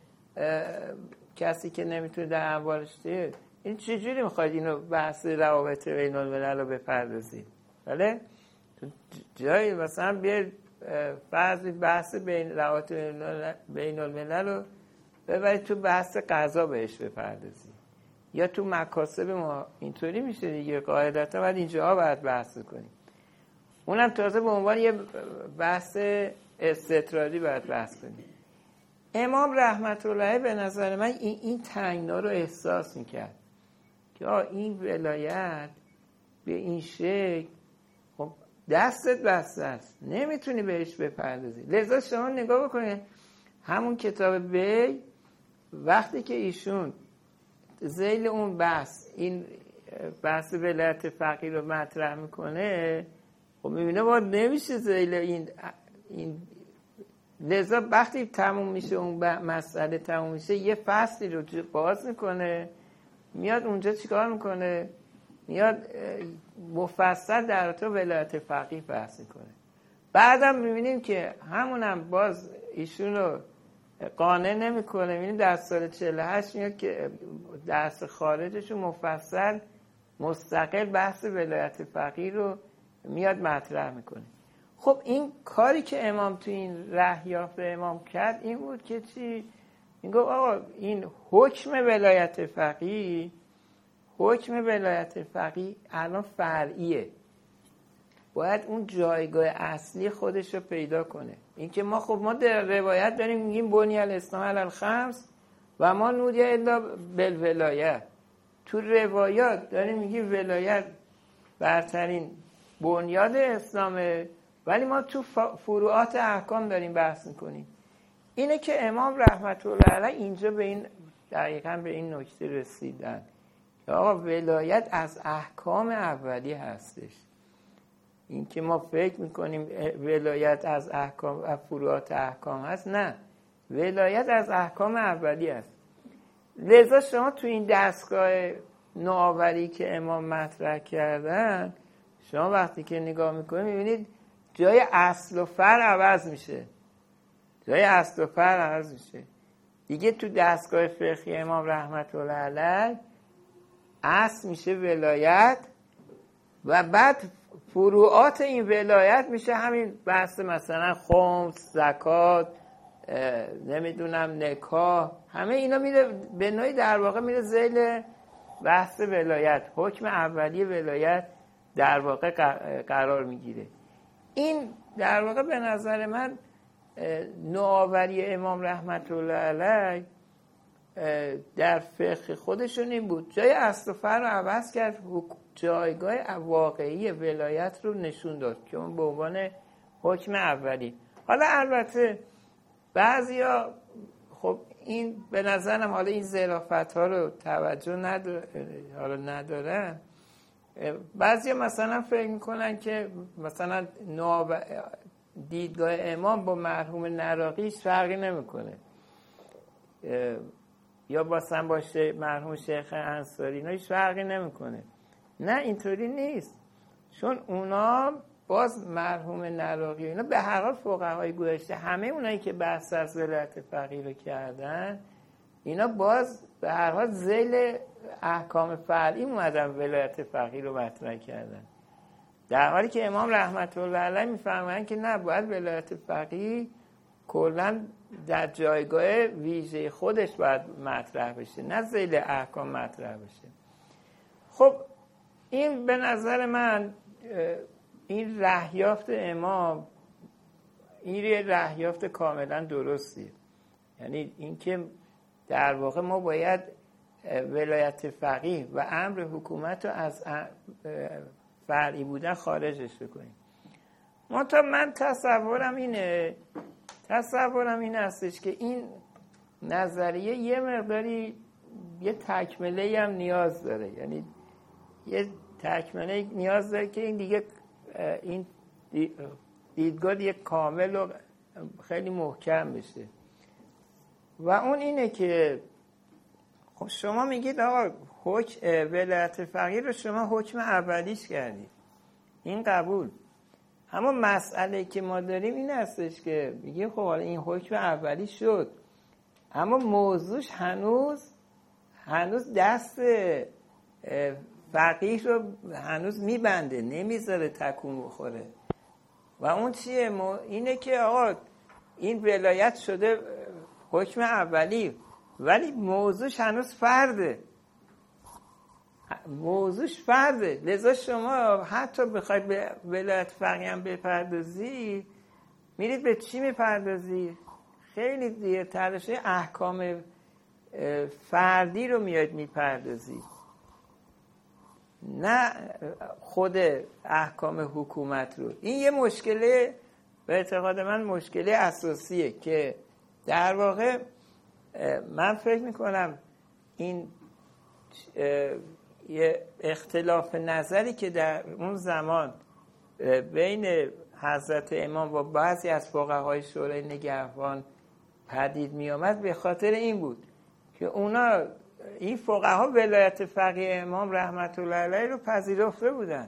کسی که نمیتونه در اموالش دید، این چجوری میخواید اینو بحث روابط بین الملل رو بپردازید؟ بله؟ جایی مثلا بیاید بحث روابط بین الملل رو ببرید تو بحث قضا بهش بپردازید، یا تو مکاسب ما اینطوری میشه دیگه قاعدتا باید اینجاها باید بحث کنیم. اونم تازه به عنوان یه بحث استطرادی باید بحث کنیم. امام رحمت الله به نظر من این تنگنا رو احساس میکرد که این ولایت به این شکل خب دستت بسته است، نمیتونی بهش بپردازی. لذا شما نگاه بکنید همون کتاب بی وقتی که ایشون ذیل اون این بحث ولایت فقیه رو مطرح میکنه، خب میبینه باید نمیشه ذیل این لذا وقتی تموم میشه اون مسئله تموم میشه یه فصلی رو باز میکنه، میاد اونجا چیکار میکنه؟ میاد مفصل در تو ولایت فقیه بحث میکنه. بعدم میبینیم که همونم باز ایشون رو قانع نمیکنه. این در سال 48 میاد که درس خارجشون مفصل مستقل بحث ولایت فقیه رو میاد مطرح میکنه. خب این کاری که امام تو این ره یافته امام کرد این بود که چی؟ این گفت آقا این حکم ولایت فقیه الان فرعیه، باید اون جایگاه اصلی خودش رو پیدا کنه. این که ما در روایت داریم میگیم بنی الاسلام علی الخمس و ما نودی الا بالولایت. تو روایات داریم میگیم ولایت برترین بنیاد اسلامه، ولی ما تو فروعات احکام داریم بحث میکنیم. اینه که امام رحمت الله علیه اینجا دقیقاً به این نکته رسیدن که آقا ولایت از احکام اولیه هستش. این که ما فکر میکنیم ولایت از احکام و فروعات احکام هست، نه، ولایت از احکام اولیه است. لذا شما تو این دستگاه نوآوری که امام مطرح کردن، شما وقتی که نگاه میکنید میبینید جای اصل و فرع عوض میشه. دیگه تو دستگاه فقهی امام رحمت الله علیه اصل میشه ولایت و بعد فروعات این ولایت میشه همین بحث مثلا خمس، زکات، نمیدونم نکاح، همه اینا میره به نوعی در واقع میره ذیل بحث ولایت، حکم اولی ولایت در واقع قرار میگیره. این در واقع به نظر من نوآوری امام رحمت الله علیه در فقه خودشون این بود، جای اصل و فرع رو عوض کرد، جایگاه واقعی ولایت رو نشون داد که اون به عنوان حکم اولی. حالا البته بعضیا خب این به نظرم حالا این ظرافت ها رو توجه ندارن. بعضیا مثلا فکر میکنن که مثلا دیدگاه امام با مرحوم نراقی فرقی نمیکنه، یا مثلا با مرحوم شیخ انصاری اینا هیچ فرقی نمیکنه. نه، اینطوری نیست، چون اونا باز مرحوم نراقی اینا به هر حال فقهای گذشته، همه اونایی که بحث از ولایت فقیه رو کردن اینا باز به هر حال ذیل احکام فرعی اومدن ولایت فقیه رو مطرح کردن، در حالی که امام رحمت الله علیه میفرمایند که نه، باید ولایت فقیه کلا در جایگاه ویژه خودش باید مطرح بشه، نه ذیل احکام مطرح بشه. خب این به نظر من این رهیافت امام این رهیافت کاملا درستی، یعنی اینکه در واقع ما باید ولایت فقیه و امر حکومت رو از فرعی بودن خارجش بکنیم. من تصورم این هستش که این نظریه یه مقداری یه تکمله هم نیاز داره، یعنی یه تکمله نیاز داره که این دیگه این دیدگاه دیگه کامل و خیلی محکم بشه. و اون اینه که خب شما میگید آقا ولایت فقیه رو شما حکم اولیش کردید، این قبول، اما مسئله که ما داریم این هستش که میگیم خب حالا این حکم اولی شد، اما موضوعش هنوز دست فقیه رو هنوز میبنده، نمیذاره تکون بخوره. و اون چیه؟ اینه که آقا این ولایت شده حکم اولی، ولی موضوعش هنوز فرده. لذا شما حتی بخواید به ولایت فقیه هم بپردازی، میرید به چی میپردازی؟ خیلی دیگه تلاشه احکام فردی رو میاد میپردازی، نه خود احکام حکومت رو. این یه مشکله به اعتقاد من مشکله اساسیه که در واقع من فکر میکنم این یه اختلاف نظری که در اون زمان بین حضرت امام و بعضی از فقهای شورای نگهبان پدید می آمد به خاطر این بود که اونا این فقها ولایت فقیه امام رحمت الله علیه رو پذیرفته بودن،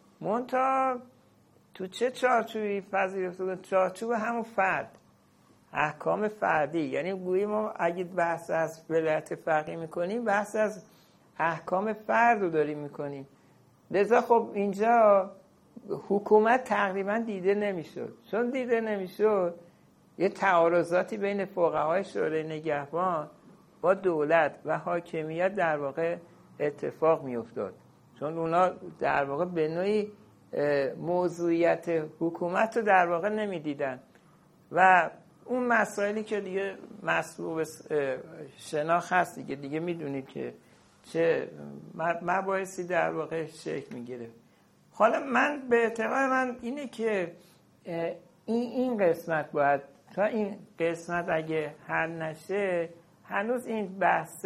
منتها تو چه چارچوبی پذیرفته بودن؟ چارچوب همون فرد، احکام فردی. یعنی گویی ما اگه بحث از ولایت فقیه میکنیم بحث از احکام فرد رو داریم میکنیم. لذا خب اینجا حکومت تقریبا دیده نمیشد. چون دیده نمیشد یه تعارضاتی بین فقهای شورای نگهبان با دولت و حاکمیت در واقع اتفاق میافتاد. چون اونا در واقع به نوعی موضوعیت حکومت رو در واقع نمیدیدن و اون مسائلی که دیگه مسبوق شناخت هست دیگه میدونید که چه مباحثی در واقع شکل میگیره. حالا من به اعتقاد من اینه که این قسمت باید تا این قسمت اگه حل نشه هنوز این بحث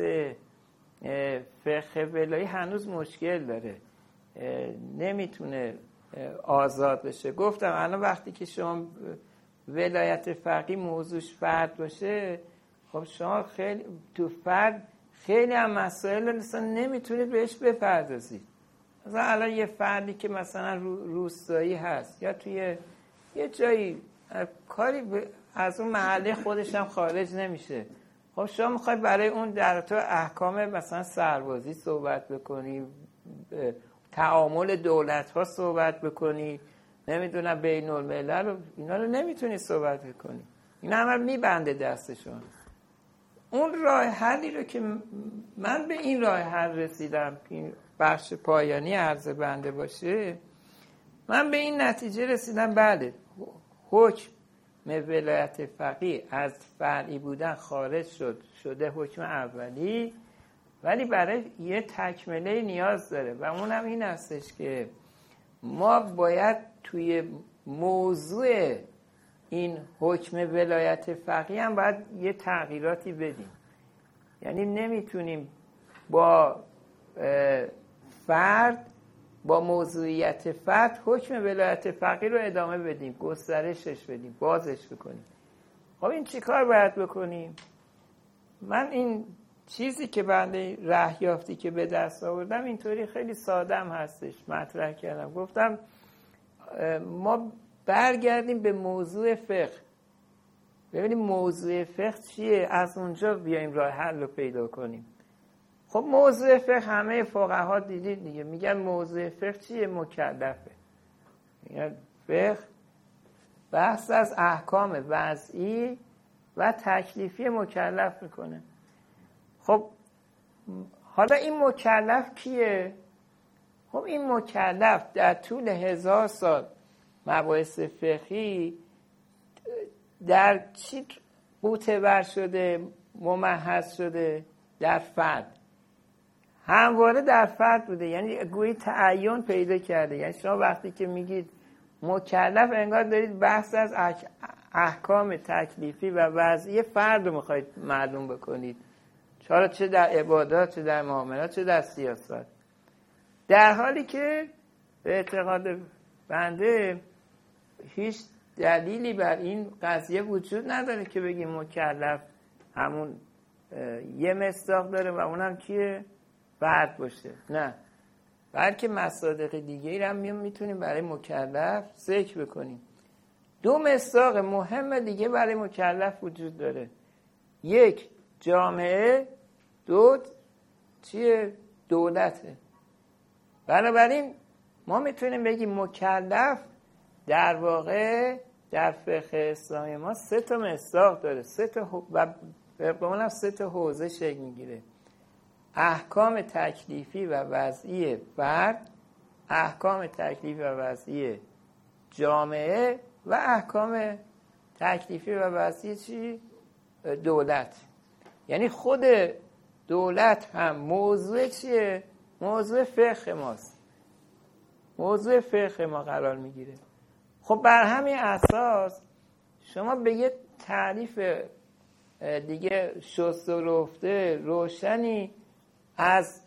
فقه ولایی هنوز مشکل داره، نمیتونه آزاد بشه. گفتم الان وقتی که شما ولایت فقیه موضوعش فرد باشه، خب شما خیلی تو فرد خیلی هم مسائل مثلا نمیتونید بهش بپردازید. مثلا الان یه فردی که مثلا روستایی هست یا توی یه جایی کاری از اون محله خودش هم خارج نمیشه، خب شما میخوای برای اون در تو احکام مثلا سربازی صحبت بکنی، تعامل دولت ها صحبت بکنی، نمیدونم بین الملل اینا رو نمیتونی صحبت بکنی، این همه میبنده دستشون. اون راه حلی رو که من به این راه حل رسیدم که این بخش پایانی عرض بنده باشه، من به این نتیجه رسیدم بله حکم ولایت فقیه از فرعی بودن خارج شده حکم اولی، ولی برای یه تکمله نیاز داره و اونم این هستش که ما باید توی موضوع این حکم ولایت فقیه هم باید یه تغییراتی بدیم. یعنی نمیتونیم با فرد با موضوعیت فرد حکم ولایت فقیه رو ادامه بدیم، گسترشش بدیم، بازش بکنیم. خب این چی کار باید بکنیم؟ من این چیزی که بنده رهیافتی که به دست آوردم اینطوری خیلی سادم هستش مطرح کردم. گفتم ما برگردیم به موضوع فقه، ببینیم موضوع فقه چیه، از اونجا بیایم راه حل رو پیدا کنیم. خب موضوع فقه همه فقها دیدید دیگه، میگن موضوع فقه چیه؟ مکلفه. میگن فقه بحث از احکام وضعی و تکلیفی مکلف میکنه. خب حالا این مکلف کیه؟ خب این مکلف در طول 1000 سال مباحث فقهی در چی معتبر شده، ممحض شده؟ در فرد، همواره در فرد بوده. یعنی گویی تعین پیدا کرده. یعنی شما وقتی که میگید مکلف انگار دارید بحث از احکام تکلیفی و وضعی فرد رو میخواید معلوم بکنید، چه در عبادات، چه در معاملات، چه در سیاست، در حالی که به اعتقاد بنده هیچ دلیلی بر این قضیه وجود نداره که بگیم مکلف همون یه مصداق داره و اونم کیه؟ فرد باشه. نه، بلکه مصادیق دیگه‌ای هم میتونیم برای مکلف ذکر بکنیم. 2 مصداق مهم دیگه برای مکلف وجود داره. 1 جامعه، 2 چیه؟ دولته. بنابراین ما میتونیم بگیم مکلف در واقع در فقه اسلامی ما 3 تا مصداق داره، 3 تا و به 3 تا حوزه شکل میگیره: احکام تکلیفی و وضعی فرد، احکام تکلیفی و وضعی جامعه و احکام تکلیفی و وضعی چی؟ دولت. یعنی خود دولت هم موضوع چیه؟ موضوع فقه ماست، موضوع فقه ما قرار میگیره. خب بر همین اساس شما به یه تعریف دیگه شست و رفته روشنی از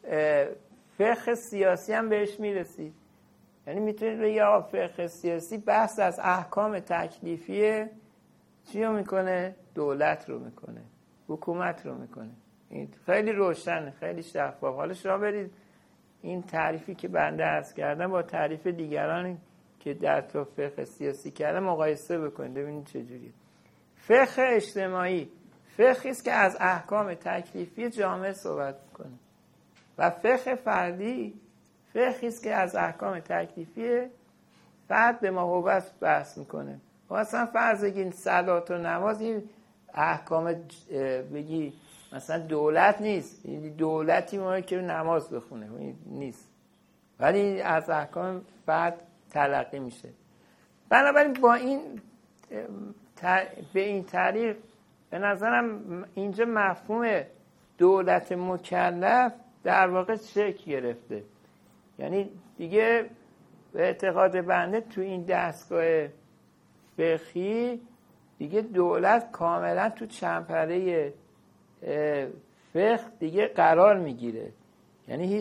فقه سیاسی هم بهش میرسید. یعنی میتونید بگید فقه سیاسی بحث از احکام تکلیفی چی رو میکنه؟ دولت رو میکنه، حکومت رو میکنه. این خیلی روشن، خیلی شفاف. حالا شما برید این تعریفی که بنده عرض کردم با تعریف دیگرانی که در تو فقه سیاسی کردم مقایسه بکنید، ببینید چجوریه. فقه اجتماعی فقهی است که از احکام تکلیفی جامعه صحبت میکنه و فقه فردی فقهی است که از احکام تکلیفی فرد به ماهوبت بحث میکنه. مثلا فرض بگین صلات و نماز این احکام بگی مثلا دولت نیست، دولتی مونه که نماز بخونه نیست، ولی از احکام فرد تلقی میشه. بنابراین با این به این طریق به نظرم اینجا مفهوم دولت مکلف در واقع شکل گرفته. یعنی دیگه به اعتقاد بنده تو این دستگاه فقهی دیگه دولت کاملا تو چنپره فقه دیگه قرار میگیره. یعنی هیچ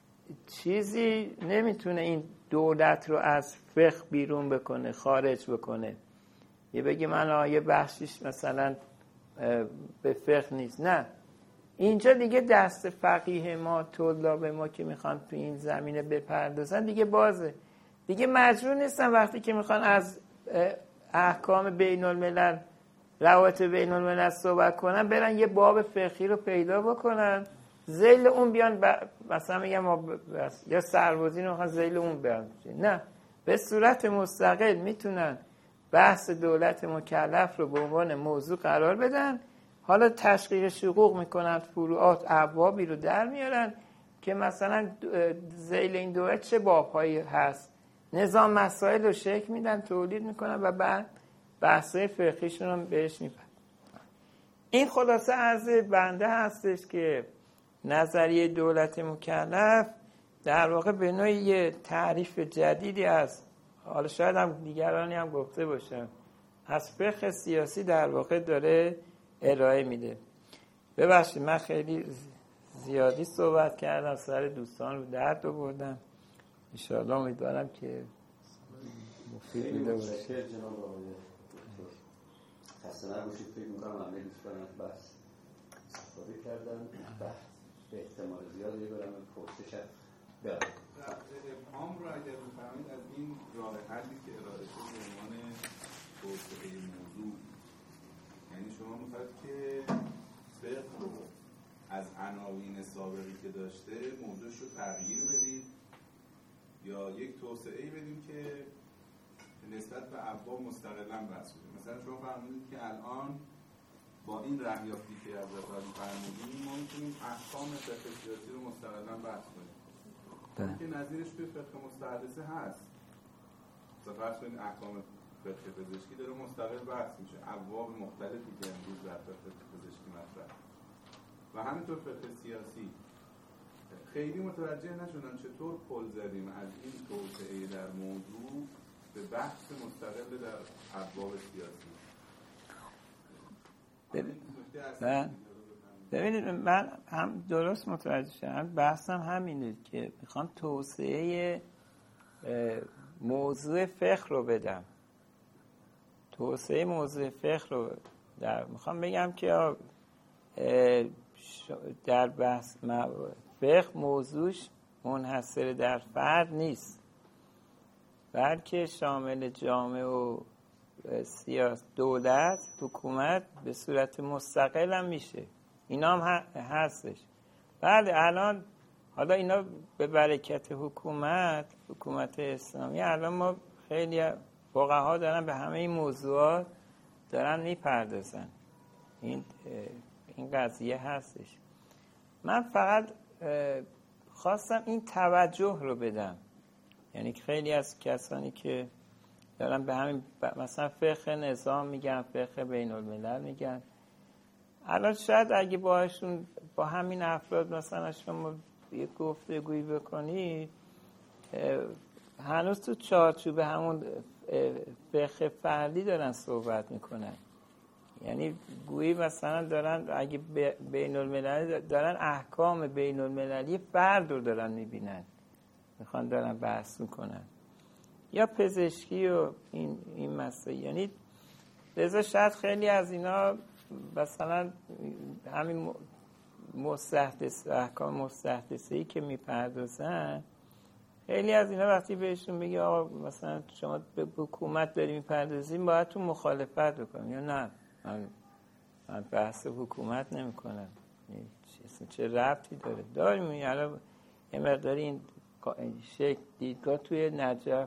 چیزی نمیتونه این دولت رو از فقه بیرون بکنه، خارج بکنه. یه بگی من یه بخشیش مثلا به فقه نیست. نه، اینجا دیگه دست فقیه ما، طلاب ما که میخوان تو این زمینه بپردازن دیگه بازه. دیگه مجبور نیستن وقتی که میخوان از احکام بین الملل، روابط بین الملل صحبت کنن برن یه باب فقهی رو پیدا بکنن، ذیل اون بیان مثلا میگم یا سربازی رو میخوان ذیل اون بیان. نه، به صورت مستقل میتونن بحث دولت مکلف رو به عنوان موضوع قرار بدن. حالا تشقیق حقوق میکنن، فروعات ابوابی رو در میارن که مثلا ذیل این دولت چه بابهایی هست، نظام مسائل رو شکل میدن، تولید میکنن و بعد بحثای فقهیشون رو بهش میپردازن. این خلاصه از بنده هستش که نظریه دولت مکلف در واقع به نوعی یه تعریف جدیدی از، حالا شاید هم دیگرانی هم گفته باشم، از فقه سیاسی در واقع داره ارائه میده. ببخشید من خیلی زیادی صحبت کردم، سر دوستان رو درد آوردم. ان شاءالله امیدوارم که مفید بوده باشه. جناب آقای خسته نباشید. فکر می‌کنم همه دوستان از بحث استفاده کردن. بحث به احتمال زیاد یه برم پرسش دارم. ابهام رو اگر بفهمید از این راه حلی که ارائه شد به عنوان توسعه موضوع، یعنی شما میخواید که فقه رو از عناوین سابقی که داشته موضوعش رو تغییر بدید یا یک توسعه‌ای بدیم که نسبت به ابواب مستقلاً بحث کنیم؟ مثلا شما فهمیدید که الان با این رهیافتی که از وزارت فرمودیم ما میتونیم احکام فقه سیاسی رو مستقلاً بحث کنیم که نظیرش توی فقه مستحدثه هست. مثلا فرض کنید احکام فقه پزشکی داره مستقل بحث میشه، ابواب مختلفی که امروز در فقه پزشکی مطرح و همینطور فقه سیاسی. خیلی متوجه نشدم چطور پل زدیم از این توسعه در موضوع به بحث مستقل در ابواب سیاسی. ببینید من هم درست متوجه شدم، بحثم همینه که میخوام توسعه موضوع فقه رو بدم. توسعه موضوع فقه رو میخوام بگم که در بحث فقه موضوعش منحصر در فرد نیست، بلکه شامل جامعه و سیاست، دولت، حکومت به صورت مستقل هم میشه. اینا هم هستش. بله الان حالا اینا به برکت حکومت اسلامی الان ما خیلی فقها دارن به همه این موضوعات دارن میپردازن. این قضیه هستش. من فقط خواستم این توجه رو بدم، یعنی خیلی از کسانی که دارن به همین مثلا فقه نظام میگن، فقه بین الملل میگن، الان شاید اگه با همین افراد مثلا شما یه گفتگویی بکنید هنوز تو چارچوب همون فقه فردی دارن صحبت میکنن. یعنی گویی مثلا دارن اگه بین المللی دارن احکام بین المللی فرد رو دارن میبینن، میخوان دارن بحث میکنن، یا پزشکی و این مسئله. یعنی لذا شاید خیلی از اینا مثلا همین احکام مستحدثه‌ای که میپردازن، خیلی از اینا وقتی بهشون میگه آقا مثلا شما به حکومت داری میپردازیم باید تو مخالفت بکنیم، یا نه من بحث حکومت نمی کنم. چه ربطی داره؟ داریم الان یه مقداری این شکل دیدگاه توی نجف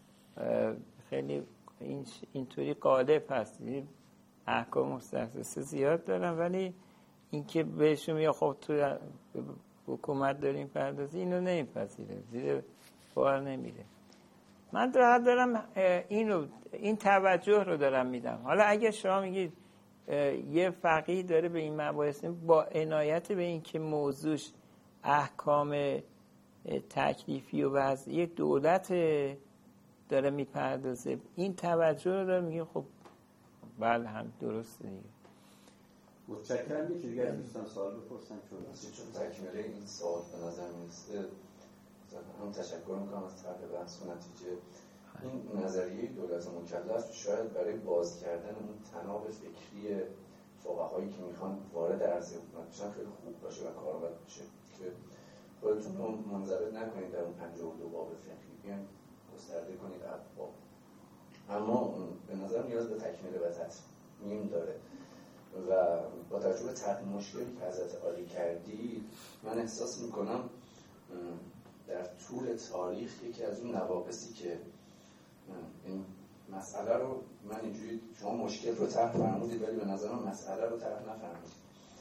خیلی اینطوری غالب هست. احکام مستخصص زیاد دارن، ولی اینکه بهشون میگه خب تو حکومت داریم پردازی، اینو نمیپذیره، زیر بار نمیره. من دارم این توجه رو دارم میدم. حالا اگه شما میگید یه فقیه داره به این مباحث با عنایت به این که موضوعش احکام تکلیفی و وضعی دولت داره میپردازه، این توجه رو داره، میگه خب بله هم درسته دیگه. متشکرم. یکی دیگه از دوستان سوال بپرسن چون تکمیله این سوال به نظر میرسه. هم تشکر میکنم از طرح بحث و نتیجه. این نظریه دولت مکلف شاید برای باز کردن اون تناب فکری فقهایی که میخوان وارد عرصه حکومت بشن خیلی خوب باشه و کارآمد باشه که خودتون رو منضبط نکنید در اون 52 باب فقهی، بیان گسترده کنید ابواب. اما به نظر نیاز به تکمیل و تتمیم داره و با توجه به طرح مشکلی که حضرت عالی کردی، من احساس میکنم در طول تاریخ یکی از اون نواقصی که این مسئله رو من اینجوری، شما مشکل رو طرح فرمودید ولی به نظرم مسئله رو طرح نفرمودید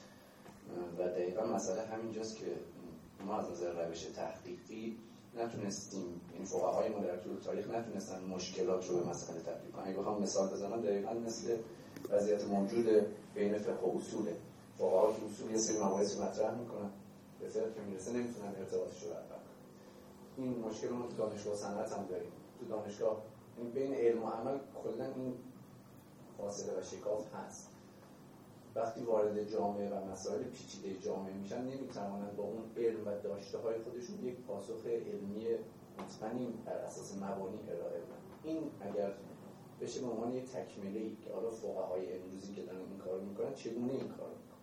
و دقیقا مسئله همینجاست که ما از نظر روش تحقیقی نتونستیم، این فقهای ما در طول تاریخ نتونستن مشکلات رو به مسئله تبدیل کنن. اگه بخوام مثال بزنم دقیقاً مثل وضعیت موجود بین فقه و اصوله. فقها تو اصول یه سری مباحث مطرح میکنن، به فقه که میرسه نمیتونن ارتباطش رو برقرار کنن. این مشکل رو تو دانشگاه صنعت هم داریم. تو دانشگاه این بین علم و عمل کلا این فاصله و شکاف هست. وقتی وارد جامعه و مسائل پیچیده جامعه میشن نمیتوانند با اون علم و داشته های خودشون یک پاسخ علمی مطمئن بر اساس مبانی ارائه بدن. این اگر بشه به عنوان یک تکمیله‌ای که حالا فقهای امروزی که دارن این کارو میکنن چگونه این کارو میکنن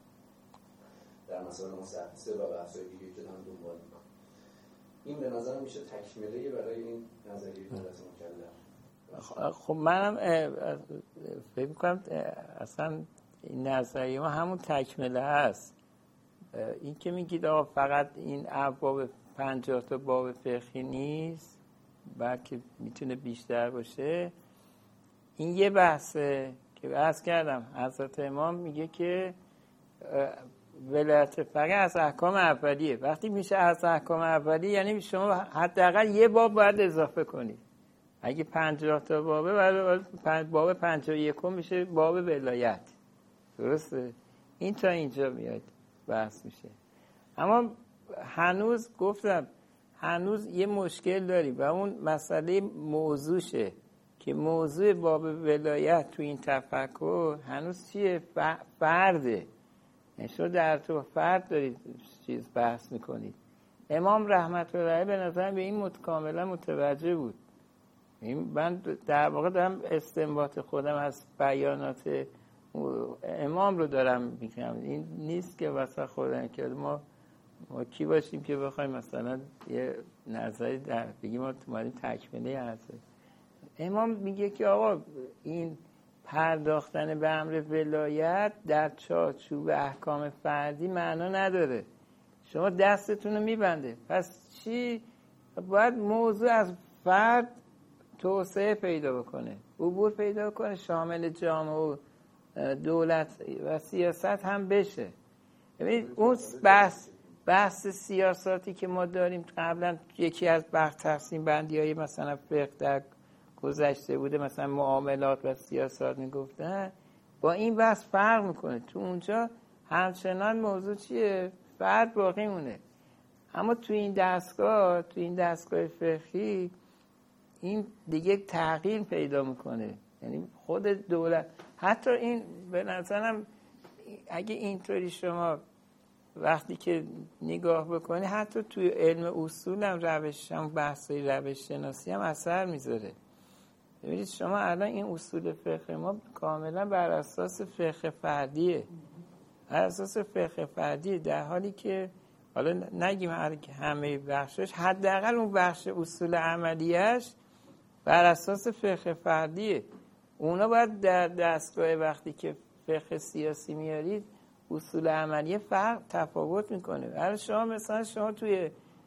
در مسائل مستحدثه و بحث‌های دیگه که دارن دنبال میکنن، این به نظر میشه تکمیله‌ای برای این نظریه دولت مکلف. خب منم فکر می‌کنم اصلا این نظریه ما همون تکمله هست. این که میگید آقا فقط این ابواب 50 تا باب فقهی نیست بلکه میتونه بیشتر باشه، این یه بحثه که بحث کردم. حضرت امام میگه که ولایت فقیه از احکام اولیه. وقتی میشه از احکام اولیه یعنی شما حداقل یه باب باید اضافه کنید. اگه 50 تا بابه بعد باب 51 میشه باب ولایت. درسته؟ این تا اینجا میاد بحث میشه. اما هنوز گفتم هنوز یه مشکل داریم و اون مسئله موضوعشه که موضوع باب ولایت تو این تفکر هنوز چیه؟ فرده. شما در تو فرد دارید چیز بحث میکنید. امام رحمت الله علیه به نظر به این کاملا متوجه بود. من در واقع دارم استنباط خودم از بیانات امام رو دارم میکنم. این نیست که واسه خودم که ما کی باشیم که بخوایم مثلا یه نظری در بگیم ما اومدیم تکمیله هست. امام میگه که آقا این پرداختن به امر ولایت در چارچوب احکام فردی معنا نداره. شما دستتون رو میبنده. پس چی؟ باید موضوع از فرد توسعه پیدا بکنه، عبور پیدا کنه، شامل جامعه و دولت و سیاست هم بشه. ببینید اون بحث سیاساتی که ما داریم قبلا یکی از بخش تقسیم بندی های مثلا فقه در گذشته بوده، مثلا معاملات و سیاست میگفتن، با این بحث فرق میکنه. تو اونجا همچنان موضوع چیه؟ فرد باقی مونه. اما تو این دستگاه فقهی این دیگه تغییر پیدا میکنه. یعنی خود دولت حتی این به نظرم اگه اینطوری شما وقتی که نگاه بکنی حتی توی علم اصول هم بحثای روش شناسی هم اثر میذاره. ببینید شما الان این اصول فقه ما کاملا بر اساس فقه فردیه، بر اساس فقه فردیه، در حالی که حالا نگیم همه بخشش، حداقل اون بخش اصول عملیش بر اساس فقه فردیه. اونا باید در دستگاه وقتی که فقه سیاسی میارید اصول عملی فرق تفاوت میکنه. برای شما مثلا شما توی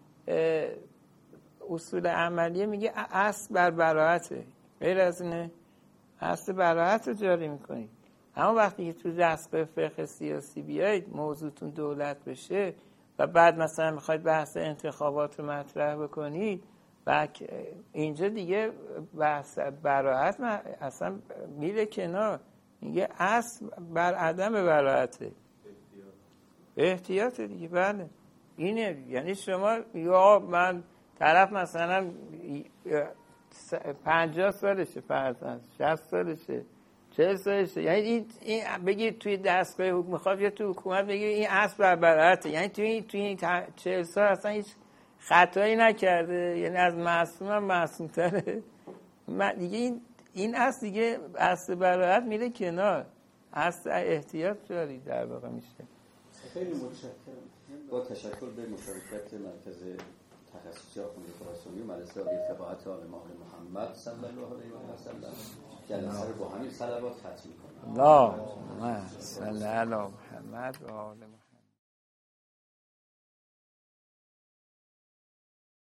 اصول عملیه میگه اصل بر براءته، غیر از اینه اصل براءت رو جاری میکنید. اما وقتی که تو دستگاه فقه سیاسی بیایید موضوعتون دولت بشه و بعد مثلا میخواید بحث انتخابات رو مطرح بکنید و اینجا دیگه بحث براءت اصلا میره کنار، میگه اصل بر عدم براءته، احتیاط دیگه. بله اینه. یعنی شما یا من طرف مثلا 50 سالشه، فرضاً 60 سالشه، 40 سالشه، یعنی این بگید توی دستگاه حکومت میخواد یا تو حکومت بگید این اصل بر براءته، یعنی توی این 40 سال اصلا هیچ خطایی نکرده، یعنی از معصوم هم معصوم‌تره دیگه. این اصل دیگه اصل براءت میره کنار، اصل احتیاط جاری در واقع میشه. خیلی متشکرم. با تشکر به مشارکت مرکز تخصصی آخوندی خراسانی و مدرسه عالی فقاهت آل محمد صلی الله علیه و سلم جلسه رو با همین صلوات ختم می‌کنم. اللهم صل علی محمد و آل محمد.